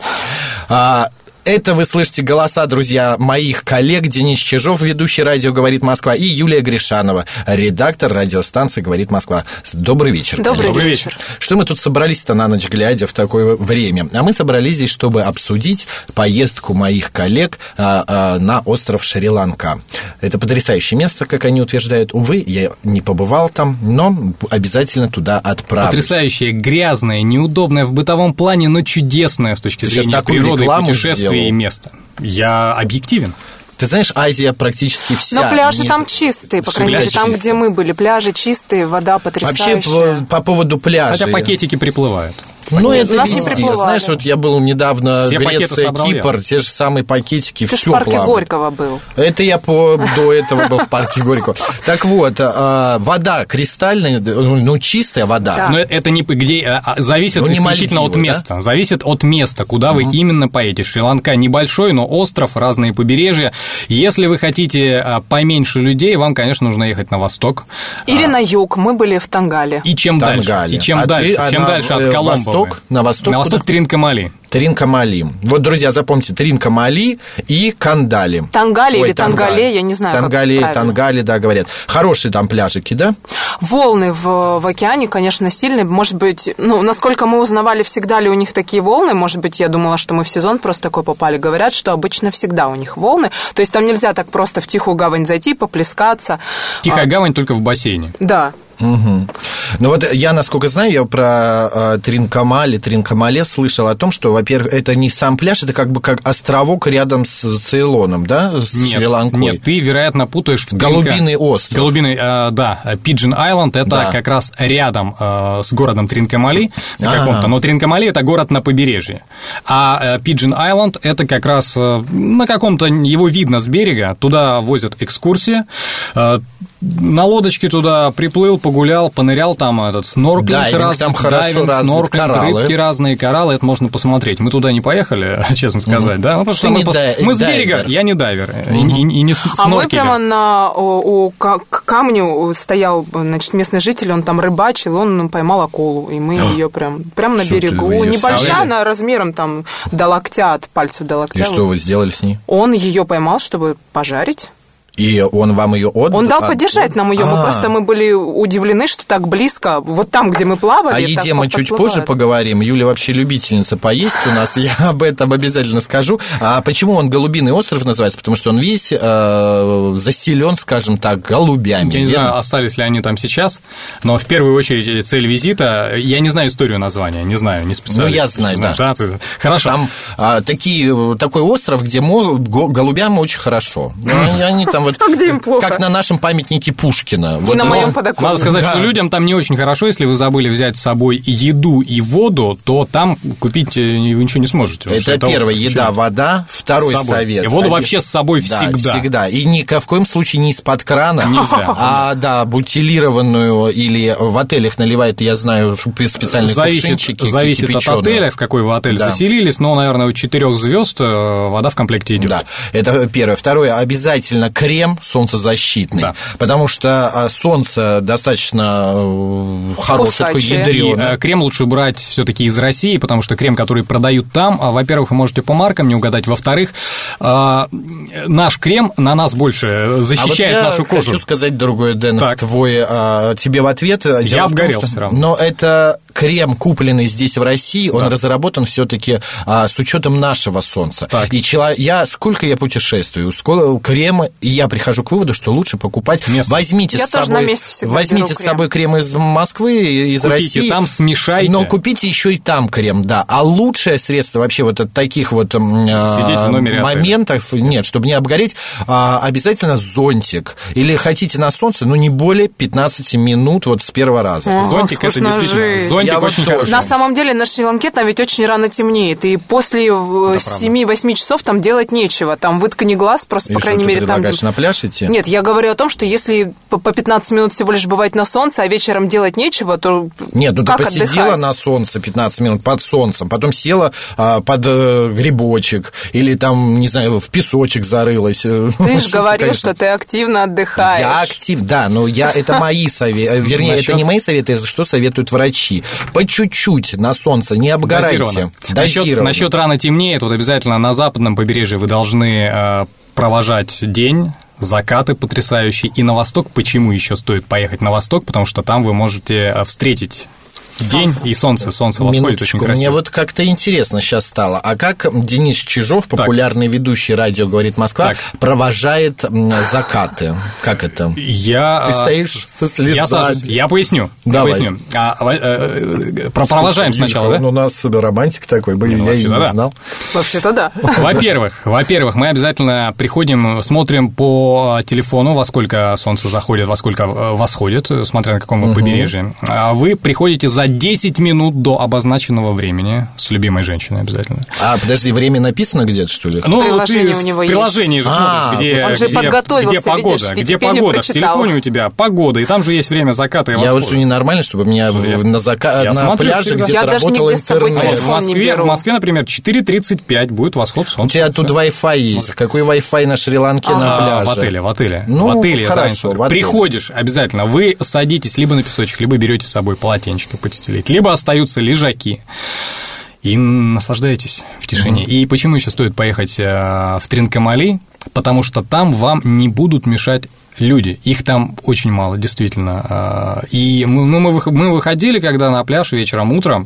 А, это вы слышите голоса, друзья, моих коллег. Денис Чижов, ведущий радио «Говорит Москва», и Юлия Гришанова, редактор радиостанции «Говорит Москва». Добрый вечер. Добрый, Добрый вечер. вечер. Что мы тут собрались-то на ночь глядя в такое время? А мы собрались здесь, чтобы обсудить поездку моих коллег а, а, на остров Шри-Ланка. Это потрясающее место, как они утверждают. Увы, я не побывал там, но обязательно туда отправлюсь. Потрясающее, грязное, неудобное в бытовом плане, но чудесное с точки Ты сейчас зрения такую природы, рекламу путешествия сделал. и места. Я объективен. Ты знаешь, Азия практически вся. Но пляжи не- там чистые, по Все крайней мере, пляжи там, чистые. где мы были. Пляжи чистые, вода Вообще, потрясающая. по, по поводу пляжей. Хотя пакетики приплывают. Ну, Нет, это у нас не везде. приплывали. Знаешь, вот я был недавно Все пакеты Греция, собрал я. Кипр, те же самые пакетики, Ты ж в все парке плавает. Горького был. Это я по, до этого был в парке Горького. Так вот, а, вода кристальная, ну, чистая вода. Да. Но это не где а, а, зависит Ну, не исключительно Мальдивы, от места. Зависит от места, куда вы именно поедете. Шри-Ланка небольшой, но остров, разные побережья. Если вы хотите а, поменьше людей, вам, конечно, нужно ехать на восток. Или на юг. Мы были в Тангале. И чем дальше? Тангале. И чем А дальше? ты- а чем на, дальше э, от Коломбо? восток? вы? На восток На восток куда? Тринкомали. Тринкомали. Вот, друзья, запомните, Тринкомали и Кандали. Тангали Ой, или Тангале, я не знаю, как Тангали, правильно. Тангали, да, говорят. Хорошие там пляжики, да? Волны в, в океане, конечно, сильные. Может быть, ну, насколько мы узнавали, всегда ли у них такие волны. Может быть, я думала, что мы в сезон просто такой попали. Говорят, что обычно всегда у них волны. То есть там нельзя так просто в тихую гавань зайти, поплескаться. Тихая А, гавань только в бассейне. Да. Угу. Ну вот я, насколько знаю, я про э, Тринкомали, Тринкомале слышал о том, что, во-первых, это не сам пляж, это как бы как островок рядом с Цейлоном, да, с Нет, Шри-Ланкой. нет, ты, вероятно, путаешь в Голубиный Тринка- остров. Голубиный, э, да, Пиджин Айленд, это Да. как раз рядом э, с городом Тринкомали, на А. каком-то, но Тринкомали это город на побережье, а Пиджин Айленд это как раз э, на каком-то, его видно с берега, туда возят экскурсии, э, на лодочке туда приплыл, погулял, понырял, там этот снорклинг Дайвинг, разный, там хорошо дайвинг, развит, снорклинг, кораллы. рыбки разные, кораллы, это можно посмотреть. Мы туда не поехали, честно сказать, да, ну, потому Ты что мы, не просто- дай- мы с дайвер. берега, я не дайвер, и, и- и не с- А мы сноркелер. прямо на, у, у ка- к камню стоял, значит, местный житель, он там рыбачил, он поймал акулу, и мы ее прям, прям на Что ты, берегу. вы её Небольшая, вставили? она размером там до локтя, от пальцев до локтя. И что вы сделали с ней? Он ее поймал, чтобы пожарить. И он вам ее отдал? Он дал подержать нам ее. Мы А. просто мы были удивлены, что так близко, вот там, где мы плавали. О так еде мы чуть подплывают. позже поговорим. Юля вообще любительница поесть у нас, я об этом обязательно скажу. А почему он Голубиный остров называется? Потому что он весь э, заселен, скажем так, голубями. Я не верно? знаю, остались ли они там сейчас, но в первую очередь цель визита, я не знаю историю названия, не знаю, не специалист. Ну, я знаю, да. Да, ты- Хорошо. Там а, такие, такой остров, где мо- го- голубям очень хорошо. Ну, Они, они там вот, А где им плохо? как на нашем памятнике Пушкина. И Вот, на ну, моем подоконнике. Надо сказать, Да. что людям там не очень хорошо, если вы забыли взять с собой и еду и воду, то там купить э, вы ничего не сможете. потому что Это первое, остров, еда, ничего. вода. Второй С собой. совет. И воду Оби- вообще с собой Да, всегда. всегда. И ни в коем случае не из-под крана. Нельзя. А, да, бутилированную или в отелях наливают, я знаю, специальные Зависит, кувшинчики зависит от кипяченые. отеля, в какой вы отель Да. заселились, но, наверное, у четырех звезд вода в комплекте идет. Да, это первое. Второе, обязательно крем солнцезащитный, Да. потому что а, солнце достаточно э, хорошее, такое Кусачее. И ядрёное. э, крем лучше брать все-таки из России, потому что крем, который продают там, а, во-первых, вы можете по маркам не угадать, во-вторых, э, наш крем на нас больше защищает а вот нашу я кожу. хочу сказать другое, Дэн, Так. твой, а, тебе в ответ. Дело Я в том, обгорел что- всё равно. Но это крем, купленный здесь в России, он разработан все-таки с учетом нашего солнца. Так. И чело- я сколько я путешествую, сколько крема, и я прихожу к выводу, что лучше покупать. Местный. Возьмите Я с тоже собой, на месте всегда возьмите беру с крем. собой крем из Москвы, из Купите России. там, смешайте. Но купите еще и там крем, да. А лучшее средство вообще вот от таких вот м, а, Сидеть в номере отеля. моментов, нет, чтобы не обгореть, а, обязательно зонтик. Или хотите на солнце, но не более пятнадцати минут вот с первого раза. О, Зонтик это вкусная действительно. жизнь. зонтик я вот очень тоже. хороший. На самом деле на Шри-Ланке там ведь очень рано темнеет, и после семь-восемь часов там делать нечего, там выткани глаз, просто, И по что, крайней ты мере, там... предлагаешь на пляж идти? Нет, я говорю о том, что если по пятнадцать минут всего лишь бывать на солнце, а вечером делать нечего, то Нет, ну ты как посидела отдыхать? на солнце пятнадцать минут под солнцем, потом села а, под э, грибочек или там, не знаю, в песочек зарылась. Ты же говорил, что ты активно отдыхаешь. Я актив, да, но я, это мои советы, вернее, Насчет- это не мои советы, это что советуют врачи. По чуть-чуть на солнце, не обгорайте. Дозированно. Насчет, Дозированно. насчет рано темнеет, вот обязательно на западном побережье вы должны э, провожать день, закаты потрясающие. И на восток, почему еще стоит поехать на восток? Потому что там вы можете э, встретить день и солнце. Солнце восходит очень Минуточку, красиво. мне вот как-то интересно сейчас стало. А как Денис Чижов, популярный ведущий радио «Говорит Москва», Так. провожает м, закаты? Как это? Я, Ты а, стоишь со слезами. Я, сажусь. Я поясню. Я Давай. поясню. А, а, э, про- провожаем сначала, да? Ну, у нас романтик такой, бы, ну, я и вообще-то не да. знал. Вообще-то да. Во-первых, во-первых, мы обязательно приходим, смотрим по телефону, во сколько солнце заходит, во сколько э, восходит, смотря на каком вы побережье. А вы приходите за десять минут до обозначенного времени с любимой женщиной обязательно. А, подожди, время написано где-то, что ли? Ну, Приложение ты у него в приложении есть. же А, смотришь, где, он же где, подготовился, где погода, видишь, где Википедию погода. В прочитал. телефоне у тебя погода, и там же есть время заката и Я вот восхода. что ненормально, чтобы у меня в- на, зака... Я на смотрю пляже всегда. где-то Я даже работал нигде с собой интернет. Вот в телефон не Москве, беру. в Москве, например, четыре тридцать пять будет восход солнца. У тебя тут Wi-Fi есть. Какой Wi-Fi на Шри-Ланке на А, пляже? в отеле, в отеле. Ну, в отеле, хорошо, я занят. в отеле. Приходишь обязательно, вы садитесь либо на песочек, либо берете с собой полотенчики подстелить, либо остаются лежаки. И наслаждаетесь в тишине. И почему еще стоит поехать э, в Тринкомали? Потому что там вам не будут мешать люди. Их там очень мало, действительно. И мы, ну, мы, вых- мы выходили, когда на пляж вечером, утром,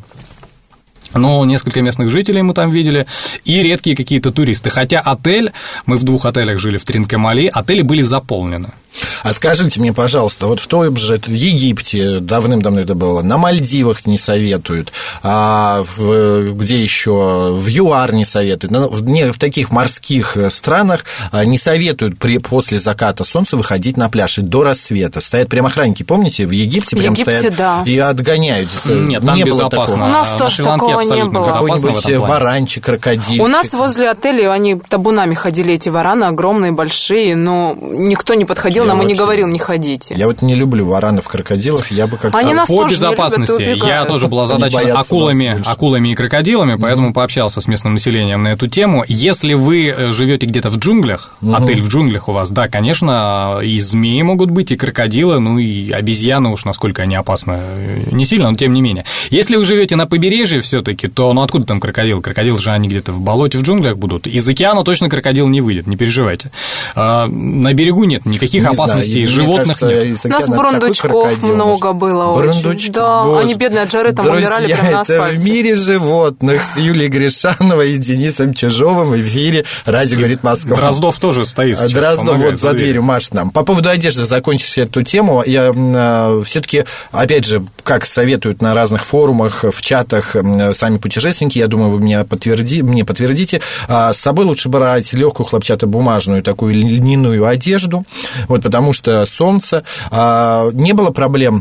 но несколько местных жителей мы там видели, и редкие какие-то туристы. Хотя отель, мы в двух отелях жили в Тринкомали, отели были заполнены. А скажите мне, пожалуйста, вот в том же в Египте давным-давно это было, на Мальдивах не советуют, а в, где еще в ЮАР не советуют, но в, не, в таких морских странах не советуют при, после заката солнца выходить на пляж и до рассвета. Стоят прям охранники, помните, в Египте В прям Египте, стоят да. и отгоняют. Нет, там не было безопасно. такого. У нас На тоже Шри-Ланке такого не абсолютно было. безопасно в Какой-нибудь этом плане. варанчик, крокодильчик. У нас возле отеля они табунами ходили, эти вараны, огромные, большие, но никто не подходил, Я нам и не вообще- говорил, не ходите. Я вот не люблю варанов, крокодилов, я бы как-то... Они нас По тоже не любят и безопасности я убегают. тоже был Они озадачен боятся акулами, вас больше. акулами и крокодилами, поэтому пообщался с местным населением на эту тему. Если вы живете где-то в джунглях, отель в джунглях у вас, да, конечно, и змеи могут быть, и крокодилы, ну и обезьяны уж, насколько они опасны, не сильно, но тем не менее. Если вы живете на побережье все-таки, то ну откуда там крокодил? Крокодил же они где-то в болоте, в джунглях будут. Из океана точно крокодил не выйдет, не переживайте. А, на берегу нет никаких Не опасностей, знаю, мне животных кажется, нет. из У нас океана такой бурундучков крокодил много может. было очень. Бурундучки, Да, боже. они бедные от жары там Друзья, умирали прямо на это асфальте. в мире животных с Юлией Гришановой и Денисом Чижовым в эфире «Радио говорит Москва». Дроздов тоже стоит сейчас, Дроздов помогает вот за дверью. дверью машет нам. По поводу одежды, закончив эту тему, я э, все-таки, опять же, как советуют на разных форумах, в чатах э, сами путешественники, я думаю, вы меня подтверди, мне подтвердите, э, с собой лучше брать легкую хлопчатобумажную такую льняную одежду, вот, потому что солнце, э, не было проблем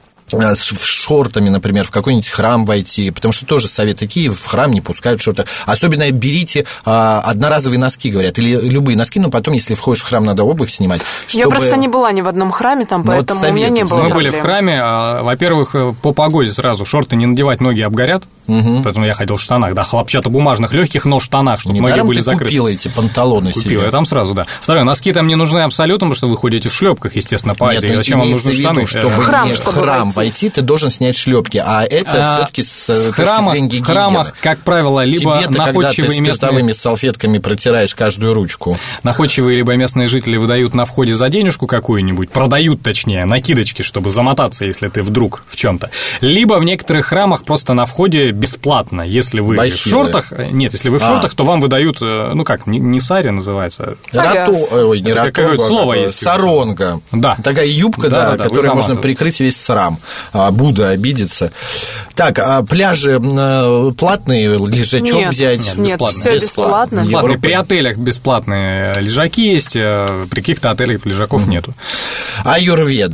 с шортами, например, в какой-нибудь храм войти, потому что тоже совет такие, в храм не пускают шорты. Особенно берите а, одноразовые носки, говорят, или любые носки, но потом, если входишь в храм, надо обувь снимать. Я чтобы- просто не была ни в одном храме там, Ну, вот поэтому у меня не советую. было Мы проблем. были в храме, а, во-первых, по погоде сразу шорты не надевать, ноги обгорят, поэтому я ходил в штанах, да, хлопчатобумажных, легких, но в штанах, чтобы ноги Недаром были ты закрыты. купила эти панталоны Купил, себе. я там сразу, да. Второе, носки там не нужны абсолютно, потому что вы ходите в шлепках, естественно, по Нет, Азии. ну, Зачем вам имеется нужны в виду, штаны? чтобы Э, храм, не в чтобы храм войти. войти, ты должен снять шлепки, а это а, все-таки с в точки храмах, зрения в гигиены. храмах, как правило, либо Тебе-то, когда ты находчивые местные, спиртовыми салфетками протираешь каждую ручку. находчивые либо местные жители выдают на входе за денежку какую-нибудь, продают, точнее, накидочки, чтобы замотаться, если ты вдруг в чем-то. Либо в некоторых храмах просто на входе бесплатно, если вы Бахилы. в шортах, нет, если вы в А. шортах, то вам выдают, э, ну как, не, не сари называется, Рату, ой, не Это рату, какое-то а слово какое? есть. Саронга. Да. Такая юбка, Да, да, да, да, вы которой можно заматываете. прикрыть весь срам. А, Будда обидится. Так, а пляжи э, платные, лежачок Нет, взять? нет, бесплатно. все бесплатно. Бесплатно. Бесплатные. Европа- При отелях бесплатные лежаки есть, э, при каких-то отелях лежаков нету. Аюрведа.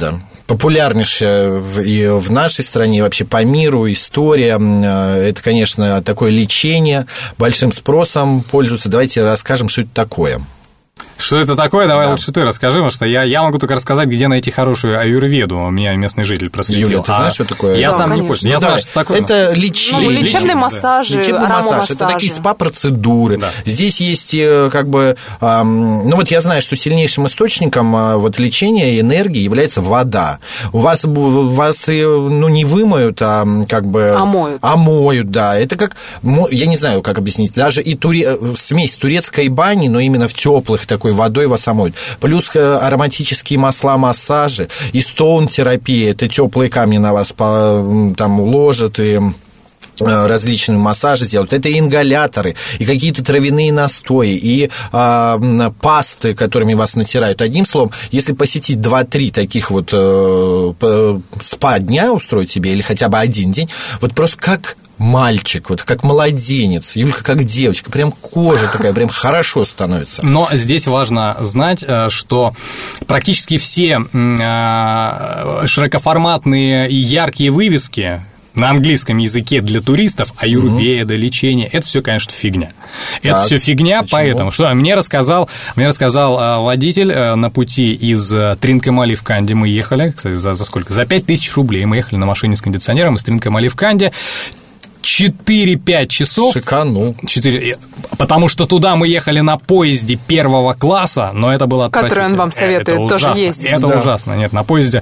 популярнейшая и в нашей стране, и вообще по миру история. Это, конечно, такое лечение, большим спросом пользуется. Давайте расскажем, что это такое. Что это такое? Давай да. лучше ты расскажи, потому что я, я могу только рассказать, где найти хорошую аюрведу. У меня местный житель просветил. Юля, ты знаешь, а что такое? Я да, сам конечно. не понял. Я ну, знаю, давай. что такое. Это лечение. Ну, лечебные массажи, Лечебный массаж. Это такие спа-процедуры. Да. Здесь есть как бы... Ну, вот я знаю, что сильнейшим источником вот, лечения и энергии является вода. У вас, вас ну, не вымоют, а как бы... Омоют. Омоют, да. Это как... Я не знаю, как объяснить. Даже и туре... смесь турецкой бани, но именно в теплых такой водой вас омоют. Плюс ароматические масла, массажи, и стоун-терапия, это теплые камни на вас там уложат, и различные массажи делают. Это и ингаляторы, и какие-то травяные настои, и а, пасты, которыми вас натирают. Одним словом, если посетить два-три таких вот э, спа-дня устроить себе, или хотя бы один день, вот просто как... мальчик, вот как младенец, Юлька как девочка, прям кожа такая, прям хорошо становится. Но здесь важно знать, что практически все широкоформатные и яркие вывески на английском языке для туристов, аюрведа, угу. лечение, это все, конечно, фигня. Это так, все фигня, почему? Поэтому, что мне рассказал, мне рассказал водитель на пути из Тринкомали в Канди, мы ехали, кстати, за, за сколько? За пять тысяч рублей мы ехали на машине с кондиционером из Тринкомали в Канди. четыре-пять часов. Шиканул. четыре Потому что туда мы ехали на поезде первого класса, но это было отвратительно. Который он вам советует это тоже ужасно. ездить. Это да. ужасно. Нет, на поезде,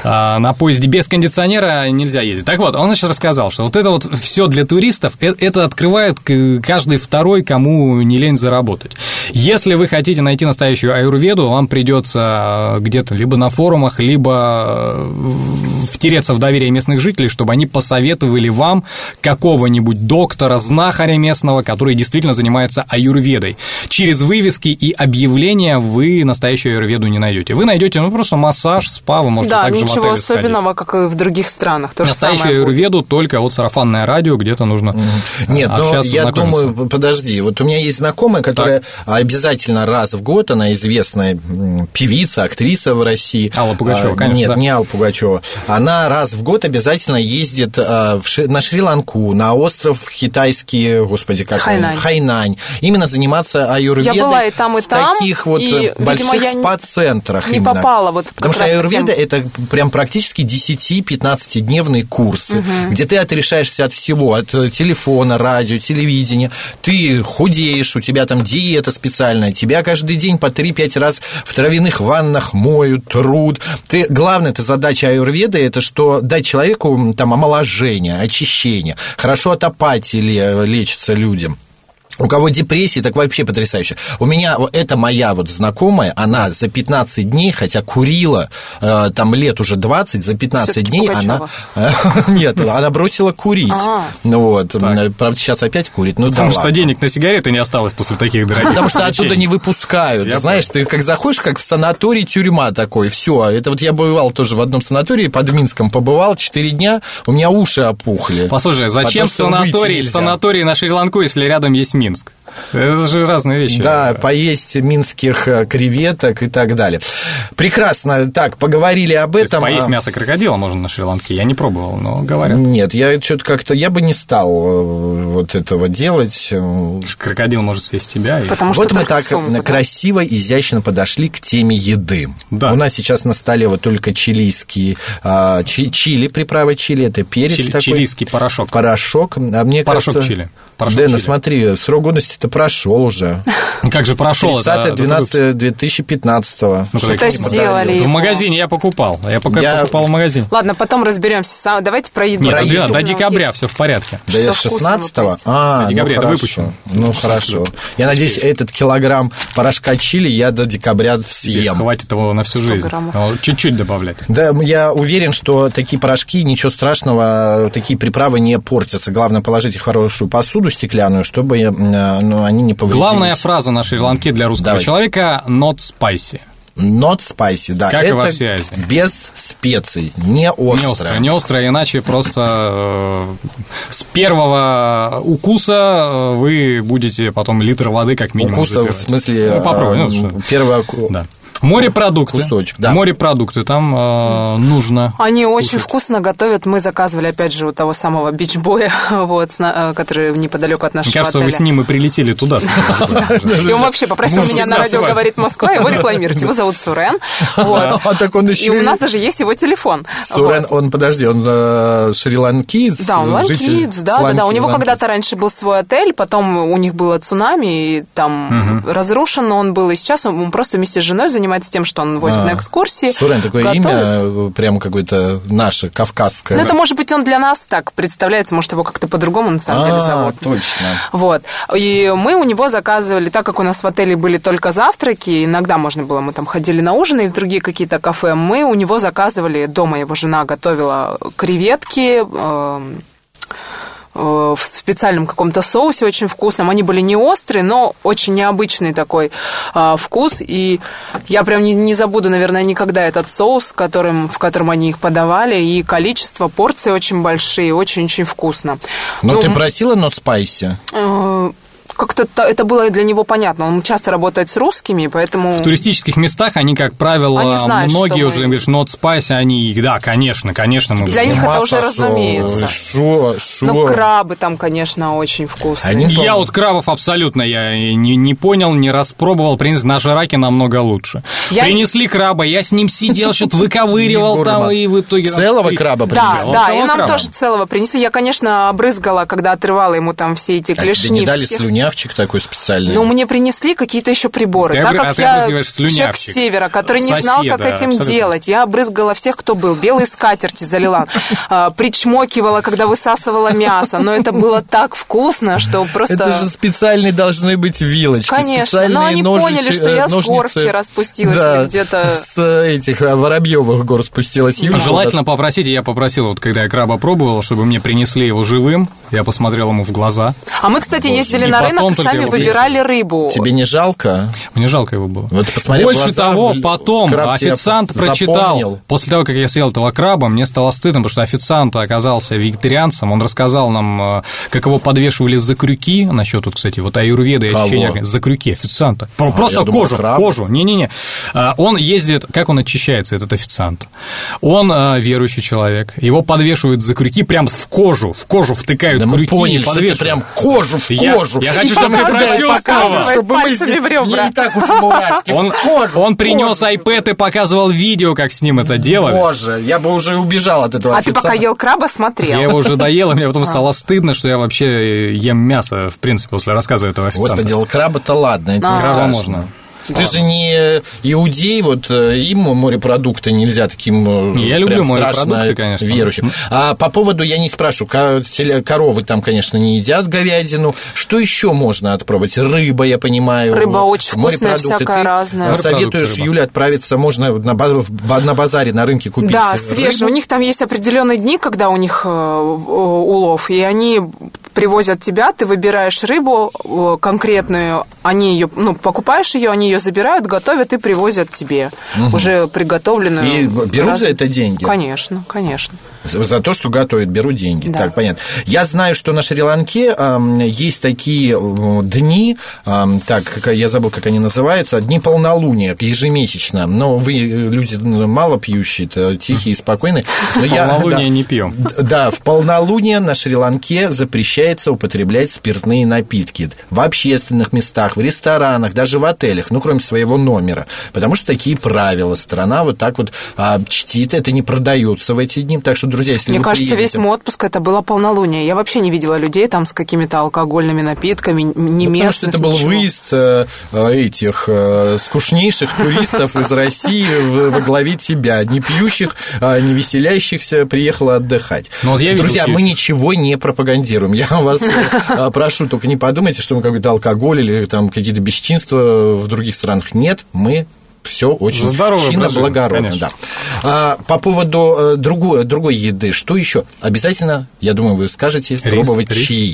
на поезде без кондиционера нельзя ездить. Так вот, он, значит, рассказал, что вот это вот все для туристов, это открывает каждый второй, кому не лень заработать. Если вы хотите найти настоящую аюрведу, вам придется где-то либо на форумах, либо втереться в доверие местных жителей, чтобы они посоветовали вам, как какого-нибудь доктора, знахаря местного, который действительно занимается аюрведой. Через вывески и объявления вы настоящую аюрведу не найдете. Вы найдете, ну, просто массаж, спа, вы можете да, также в отеле ничего особенного, сходить. как и в других странах. То настоящую аюрведу будет. Только вот сарафанное радио, где-то нужно mm-hmm. Нет, общаться, но я думаю, подожди, вот у меня есть знакомая, которая так. обязательно раз в год, она известная певица, актриса в России. Алла Пугачева, а, конечно. Нет, да. не Алла Пугачева. Она раз в год обязательно ездит в Шри- на Шри-Ланку, на остров китайский, господи, как Хайнань. он, Хайнань. Именно заниматься аюрведой. Я была и там, и там. В таких вот и, больших видимо, спа-центрах. Не именно. попала вот Потому что аюрведа тем... это прям практически десять-пятнадцатидневные курсы, угу. где ты отрешаешься от всего, от телефона, радио, телевидения. Ты худеешь, у тебя там диета специальная, тебя каждый день по три-пять раз в травяных ваннах моют, трут. Ты, главная -то задача аюрведы – это что дать человеку там омоложение, очищение, хорошо от апатии лечится людям. У кого депрессия, так вообще потрясающе. У меня, это моя вот знакомая, она за пятнадцать дней, хотя курила э, там лет уже двадцать, за пятнадцать Всё-таки дней Пугачёва. она... Нет, она бросила курить. Вот. Правда, сейчас опять курит. Ну, потому что денег на сигареты не осталось после таких дорогих. Потому что оттуда не выпускают. Знаешь, ты как заходишь, как в санаторий, тюрьма такой, все. Это вот я бывал тоже в одном санатории, под Минском побывал, четыре дня, у меня уши опухли. Послушай, зачем санаторий, санаторий на Шри-Ланку, если рядом есть Минск? Это же разные вещи. Да, поесть минских креветок и так далее. Прекрасно. Так, поговорили об этом. То есть поесть мясо крокодила можно на Шри-Ланке? Я не пробовал, но говорят. Нет, я что-то как-то... Я бы не стал вот этого делать. Крокодил может съесть тебя. Потому и... что вот мы так сумка, красиво, изящно подошли к теме еды. Да. У нас сейчас на столе вот только чилийские... Чили, приправа чили, это перец Чили, такой. Чилийский порошок. Порошок. А мне порошок кажется... чили. Порошок Дэн, чили. смотри, срок годности-то прошел уже. Как же прошел? тридцатое двенадцатое две тысячи пятнадцатого. Ну, что-то сделали. В магазине я покупал. Я пока я... покупал в магазине. Ладно, потом разберемся. Давайте про еду. Нет, про еду. До декабря все в порядке. До шестнадцатого? А, до декабря ну, это выпущено. Ну, хорошо. Я надеюсь, этот килограмм порошка чили я до декабря съем. Хватит его на всю жизнь. Чуть-чуть добавлять. Да, я уверен, что такие порошки, ничего страшного, такие приправы не портятся. Главное, положить их в хорошую посуду стеклянную, чтобы ну, они не повредились. Главная фраза на Шри-Ланке для русского Давай. человека – not spicy. Not spicy, да. Как это и во всей Азии. Без специй, не острое. Не острое, не острое, иначе просто э, с первого укуса вы будете потом литр воды как минимум Укуса запивать. в смысле... Ну, попробуй. Ну, первого... Да. Морепродукты. Кусочек, да. Морепродукты, там э, нужно... Они очень кушать. вкусно готовят. Мы заказывали, опять же, у того самого бичбоя, вот, который неподалеку от нашего Мне кажется, отеля. вы с ним и прилетели туда. И он вообще попросил меня на радио «Говорит Москва» его рекламировать. Его зовут Сурен. А так он еще... И у нас даже есть его телефон. Сурен, он, подожди, он шри-ланкиец? Да, он ланкиец, да, да. У него когда-то раньше был свой отель, потом у них было цунами, и там разрушен он был. И сейчас он просто вместе с женой занимается тем, что он возит на экскурсии. Сурен, такое имя прямо какое-то наше, кавказское. Ну, это, может быть, он для нас так представляется, может, его как-то по-другому на самом деле зовут. Точно. Вот. И мы у него заказывали, так как у нас в отеле были только завтраки, иногда можно было, мы там ходили на ужин и в другие какие-то кафе, мы у него заказывали, дома его жена готовила креветки, э, в специальном каком-то соусе очень вкусном. Они были не острые, но очень необычный такой а, вкус. И я прям не, не забуду, наверное, никогда этот соус, которым, в котором они их подавали. И количество порций очень большие, очень-очень вкусно. Но ну, ты просила not spicy? Э, как-то это было для него понятно. Он часто работает с русскими, поэтому... В туристических местах они, как правило, они знают, многие уже мы... говорят, not spicy, они, да, конечно, конечно. Мы для них это уже сошел. разумеется. Шо, шо. Ну, крабы там, конечно, очень вкусные. Они Я вот крабов абсолютно я не, не понял, не распробовал. Принес наши раки намного лучше. Я... Принесли краба, я с ним сидел, что-то выковыривал там, и в итоге... Целого краба Да, принесли? да, и нам тоже целого принесли. Я, конечно, обрызгала, когда отрывала ему там все эти клешни. А тебе не дали слюнявчик такой специальный? Ну, мне принесли какие-то еще приборы. Ты так обры... как а ты я человек с севера, который не знал, как этим абсолютно. делать. Я обрызгала всех, кто был. Белые скатерти залила. Причмокивала, когда высасывала мясо. Но это было так вкусно, что просто... Это же специальные должны быть вилочки. Конечно, но они ножичи, поняли, что я ножницы. с гор вчера спустилась. Да, или где-то... с этих Воробьевых гор спустилась. Да. Желательно попросите, я попросил, вот когда я краба пробовал, чтобы мне принесли его живым. Я посмотрел ему в глаза. А мы, кстати, Боже, ездили и на рынок и сами выбирали рыбу. Тебе не жалко? Мне жалко его было. Вот посмотри, Больше глаза, того, потом официант прочитал. Запомнил. После того, как я съел этого краба, мне стало стыдно, потому что официант оказался вегетарианцем. Он рассказал нам, как его подвешивали за крюки. Насчет, вот, кстати, вот аюрведы и ощущения за крюки официанта. А, Просто кожу, думал, кожу. Не-не-не. Он ездит, как он очищается, этот официант? Он верующий человек. Его подвешивают за крюки, прям в кожу, в кожу втыкают да крюки. Мы поняли, что это прям кожу в кожу. Я, я хочу, чтобы ты прочувствовал. Чтобы мы не так уж мурашки. Он, он принес iPad и показывал видео, как с ним это делали. Боже, я бы уже убежал от этого А официанта. ты пока ел краба, смотрел. Я его уже доел, и мне потом стало стыдно, что я вообще ем мясо, в принципе, после рассказа этого официанта. Господи, ел краба-то ладно, это а, краба можно. Ты Ладно. же не иудей, вот им морепродукты нельзя таким я прям люблю страшно конечно. верующим. А по поводу, я не спрашиваю, коровы там, конечно, не едят говядину. Что еще можно отпробовать? Рыба, я понимаю. Рыба очень вкусная, всякая Ты разная. советуешь Юле отправиться, можно на базаре, на рынке купить Да, свежие. У них там есть определенные дни, когда у них улов, и они привозят тебя, ты выбираешь рыбу конкретную, они ее, ну, покупаешь ее, они ее забирают, готовят и привозят тебе угу. уже приготовленную. И берут раз... за это деньги? Конечно, конечно. За то, что готовят, берут деньги. Да. Так, понятно. Я знаю, что на Шри-Ланке э, есть такие дни, э, так, я забыл, как они называются, дни полнолуния, ежемесячно. Но вы, люди мало пьющие, тихие и спокойные. Но полнолуние я, да, не пьем. Да, в полнолуние на Шри-Ланке запрещается употреблять спиртные напитки в общественных местах, в ресторанах, даже в отелях, ну, кроме своего номера. Потому что такие правила. Страна вот так вот а, чтит, это не продается в эти дни. Так что, друзья, если Мне вы кажется, приедете... весь мой отпуск это было полнолуние. Я вообще не видела людей там с какими-то алкогольными напитками, не ну, местных, потому что это был ничего. выезд э, этих э, скучнейших туристов из России во главе тебя, не пьющих, не веселящихся, приехала отдыхать. Ну, вот я друзья, видел, мы ничего не пропагандируем. Я вас прошу, только не подумайте, что мы какой-то алкоголь или там какие-то бесчинства в других странах. Нет, мы... Все очень чинно, благородно. Да. А, по поводу другой, другой еды, что еще? Обязательно, я думаю, вы скажете, рис, пробовать рис. чаи.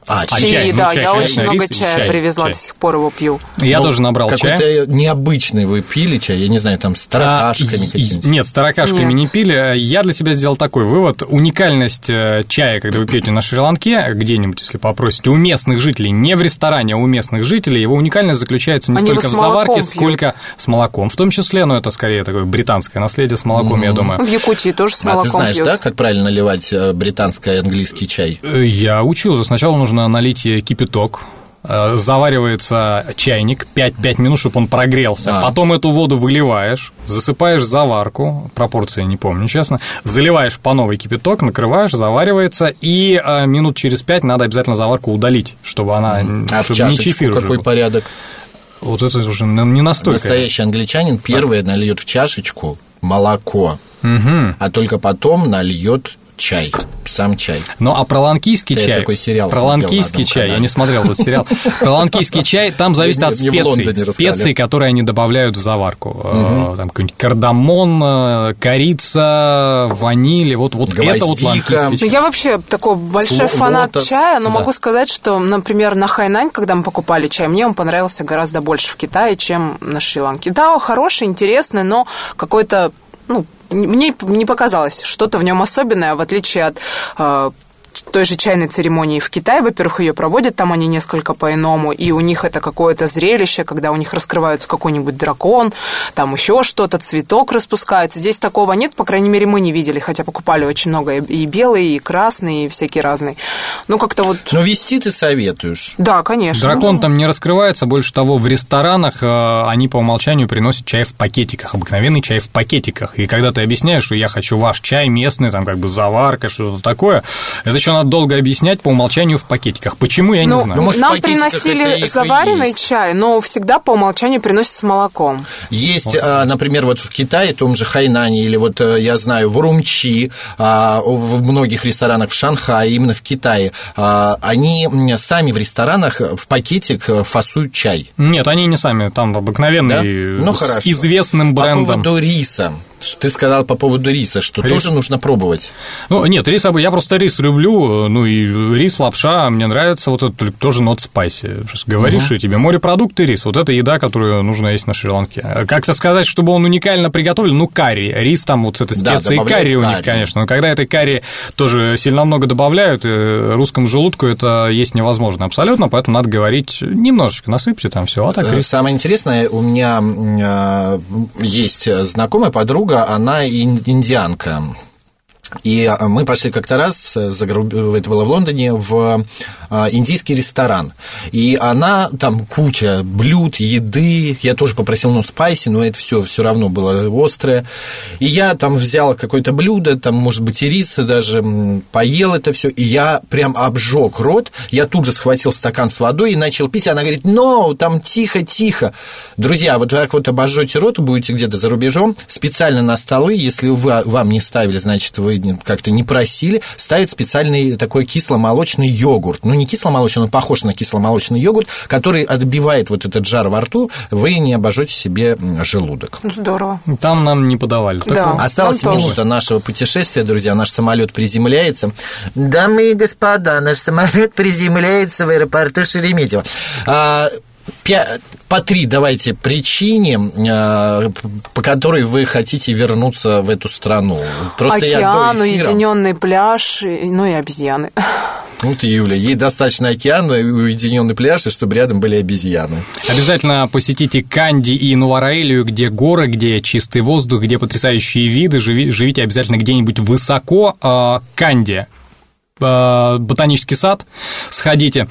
А, чай, чай, да, ну, чай, я конечно, очень много рис, чая чай, привезла, чай. до сих пор его пью. Я Ну, тоже набрал какой-то чай. Какой-то необычный вы пили чай, я не знаю, там с таракашками А, какими-то. Нет, с таракашками Нет. не пили. Я для себя сделал такой вывод. Уникальность э, чая, когда вы пьете на Шри-Ланке, где-нибудь, если попросите, у местных жителей, не в ресторане, а у местных жителей, его уникальность заключается не Они столько его в с молоком заварке, пьют. сколько с молоком в том числе, но это скорее такое британское наследие с молоком, я думаю. В Якутии тоже с А ты молоком знаешь, пьют. да, как правильно наливать э, британский и английский чай? Э, Я учился. Сначала нужно налить кипяток, э, заваривается чайник пять минут, чтобы он прогрелся. А. Потом эту воду выливаешь, засыпаешь заварку, пропорции не помню, честно, заливаешь по новой кипяток, накрываешь, заваривается, и э, минут через пять надо обязательно заварку удалить, чтобы она, А в чтобы не чашечку чефир уже какой был. порядок? Вот это уже не настолько. Настоящий англичанин первый нальет в чашечку молоко, Мгм. а только потом нальет чай, сам чай. Ну, а про ланкийский Ты чай... такой сериал Про смотрел на ланкийский одном чай, я канале. не смотрел этот сериал. Про ланкийский чай, там зависит Не- от не в Лондоне специй, рассказали. специй, которые они добавляют в заварку. Э, Там какой-нибудь кардамон, э, корица, ваниль, вот, вот это вот Гвоздика. ланкийский Ну, чай. я вообще такой большой Фло- фанат лотос, чая, но да. могу сказать, что, например, на Хайнань, когда мы покупали чай, мне он понравился гораздо больше в Китае, чем на Шри-Ланке. Да, хороший, интересный, но какой-то, ну, мне не показалось что-то в нем особенное, в отличие от э, той же чайной церемонии в Китае. Во-первых, ее проводят там они несколько по-иному, и у них это какое-то зрелище, когда у них раскрывается какой-нибудь дракон, там еще что-то, цветок распускается. Здесь такого нет, по крайней мере, мы не видели, хотя покупали очень много и белые, и красные, и всякие разные. Ну, как-то вот... Но вести ты советуешь. Да, конечно. Дракон там не раскрывается, больше того, в ресторанах э, они по умолчанию приносят чай в пакетиках, обыкновенный чай в пакетиках. И когда ты объясняешь, что я хочу ваш чай местный, там как бы заварка, что-то такое, это еще надо долго объяснять по умолчанию в пакетиках. Почему, я Ну, не знаю. Ну, может, в нам пакетиках это приносили их и заваренный есть. чай, но всегда по умолчанию приносят с молоком. Есть, а, например, вот в Китае, в том же Хайнане, или вот, э, я знаю, в Урумчи, а, в многих ресторанах в Шанхае, именно в Китае, а, они м, сами в ресторанах в пакетик фасуют чай. Нет, они не сами, там обыкновенный, Да? Ну, с хорошо. известным брендом. По поводу риса. Ты сказал по поводу риса, что Рис. тоже нужно пробовать. Ну, нет, рис, я просто рис люблю, ну, и рис, лапша, мне нравится вот это только тоже not spicy. Просто говоришь, и тебе морепродукты, рис, вот это еда, которую нужно есть на Шри-Ланке. Как-то сказать, чтобы он уникально приготовлен, ну, карри, рис там вот с этой Да, специей добавляют карри у них, карри. конечно, но когда этой карри тоже сильно много добавляют, и русскому желудку это есть невозможно абсолютно, поэтому надо говорить немножечко, насыпьте там все, а так рис. Самое интересное, у меня э, есть знакомая подруга, она ин- индианка. И мы пошли как-то раз, за гру- это было в Лондоне, в индийский ресторан. И она, там куча блюд, еды. Я тоже попросил, ну, спайси, но это все все равно было острое. И я там взял какое-то блюдо, там, может быть, и рис даже, м, поел это все. И я прям обжег рот. Я тут же схватил стакан с водой и начал пить. Она говорит: "Но, там тихо-тихо". Друзья, вот так вот обожжете рот, будете где-то за рубежом, специально на столы, если вы, вам не ставили, значит, вы как-то не просили, ставят специальный такой кисломолочный йогурт. Ну, не кисломолочный, он похож на кисломолочный йогурт, который отбивает вот этот жар во рту, вы не обожжете себе желудок. Здорово. Там нам не подавали такого. Да. Осталась Нам тоже. минута нашего путешествия, друзья. Наш самолет приземляется. Дамы и господа, наш самолет приземляется в аэропорту Шереметьево. А, пя- по три давайте причине, а, по которой вы хотите вернуться в эту страну. Просто я Океан, до эфира... уединенный пляж, и- ну и обезьяны. Вот, Юля, ей достаточно океана и уединенный пляж, и чтобы рядом были обезьяны. Обязательно посетите Канди и Нувара-Элию, где горы, где чистый воздух, где потрясающие виды. Живи- живите обязательно где-нибудь высоко. А, Канди. А, ботанический сад. Сходите.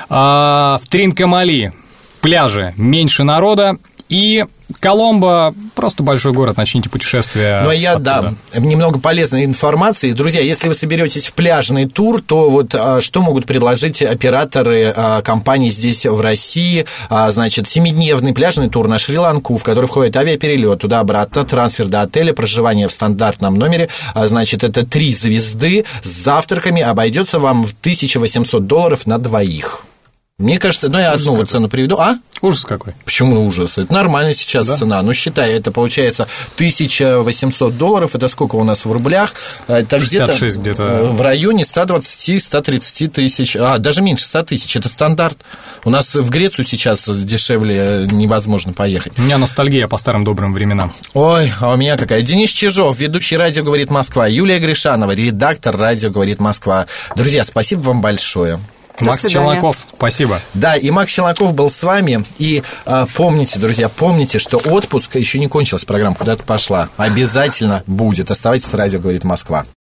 А, в Тринкомали. Пляжи. Меньше народа. И Коломбо, просто большой город, начните путешествие. Ну, а я оттуда. дам немного полезной информации. Друзья, если вы соберетесь в пляжный тур, то вот а, что могут предложить операторы а, компаний здесь, в России? А, значит, семидневный пляжный тур на Шри-Ланку, в который входит авиаперелет туда-обратно, трансфер до отеля, проживание в стандартном номере. А, значит, это три звезды с завтраками, обойдется вам в тысяча восемьсот долларов на двоих. Мне кажется, ну, я ужас одну вот цену приведу. А? Ужас какой. Почему ужас? Это нормальная сейчас да? цена. Ну, считай, это получается тысяча восемьсот долларов. Это сколько у нас в рублях? Это шестьдесят шесть где-то, где-то в районе сто двадцать - сто тридцать тысяч. А, даже меньше ста тысяч. Это стандарт. У нас в Грецию сейчас дешевле невозможно поехать. У меня ностальгия по старым добрым временам. Ой, а у меня какая? Денис Чижов, ведущий «Радио говорит Москва», Юлия Гришанова, редактор «Радио говорит Москва». Друзья, спасибо вам большое. Макс Челноков, спасибо. Да, и Макс Челноков был с вами. И а, помните, друзья, помните, что отпуск еще не кончилась, программа куда-то пошла. Обязательно будет. Оставайтесь с «Радио говорит Москва».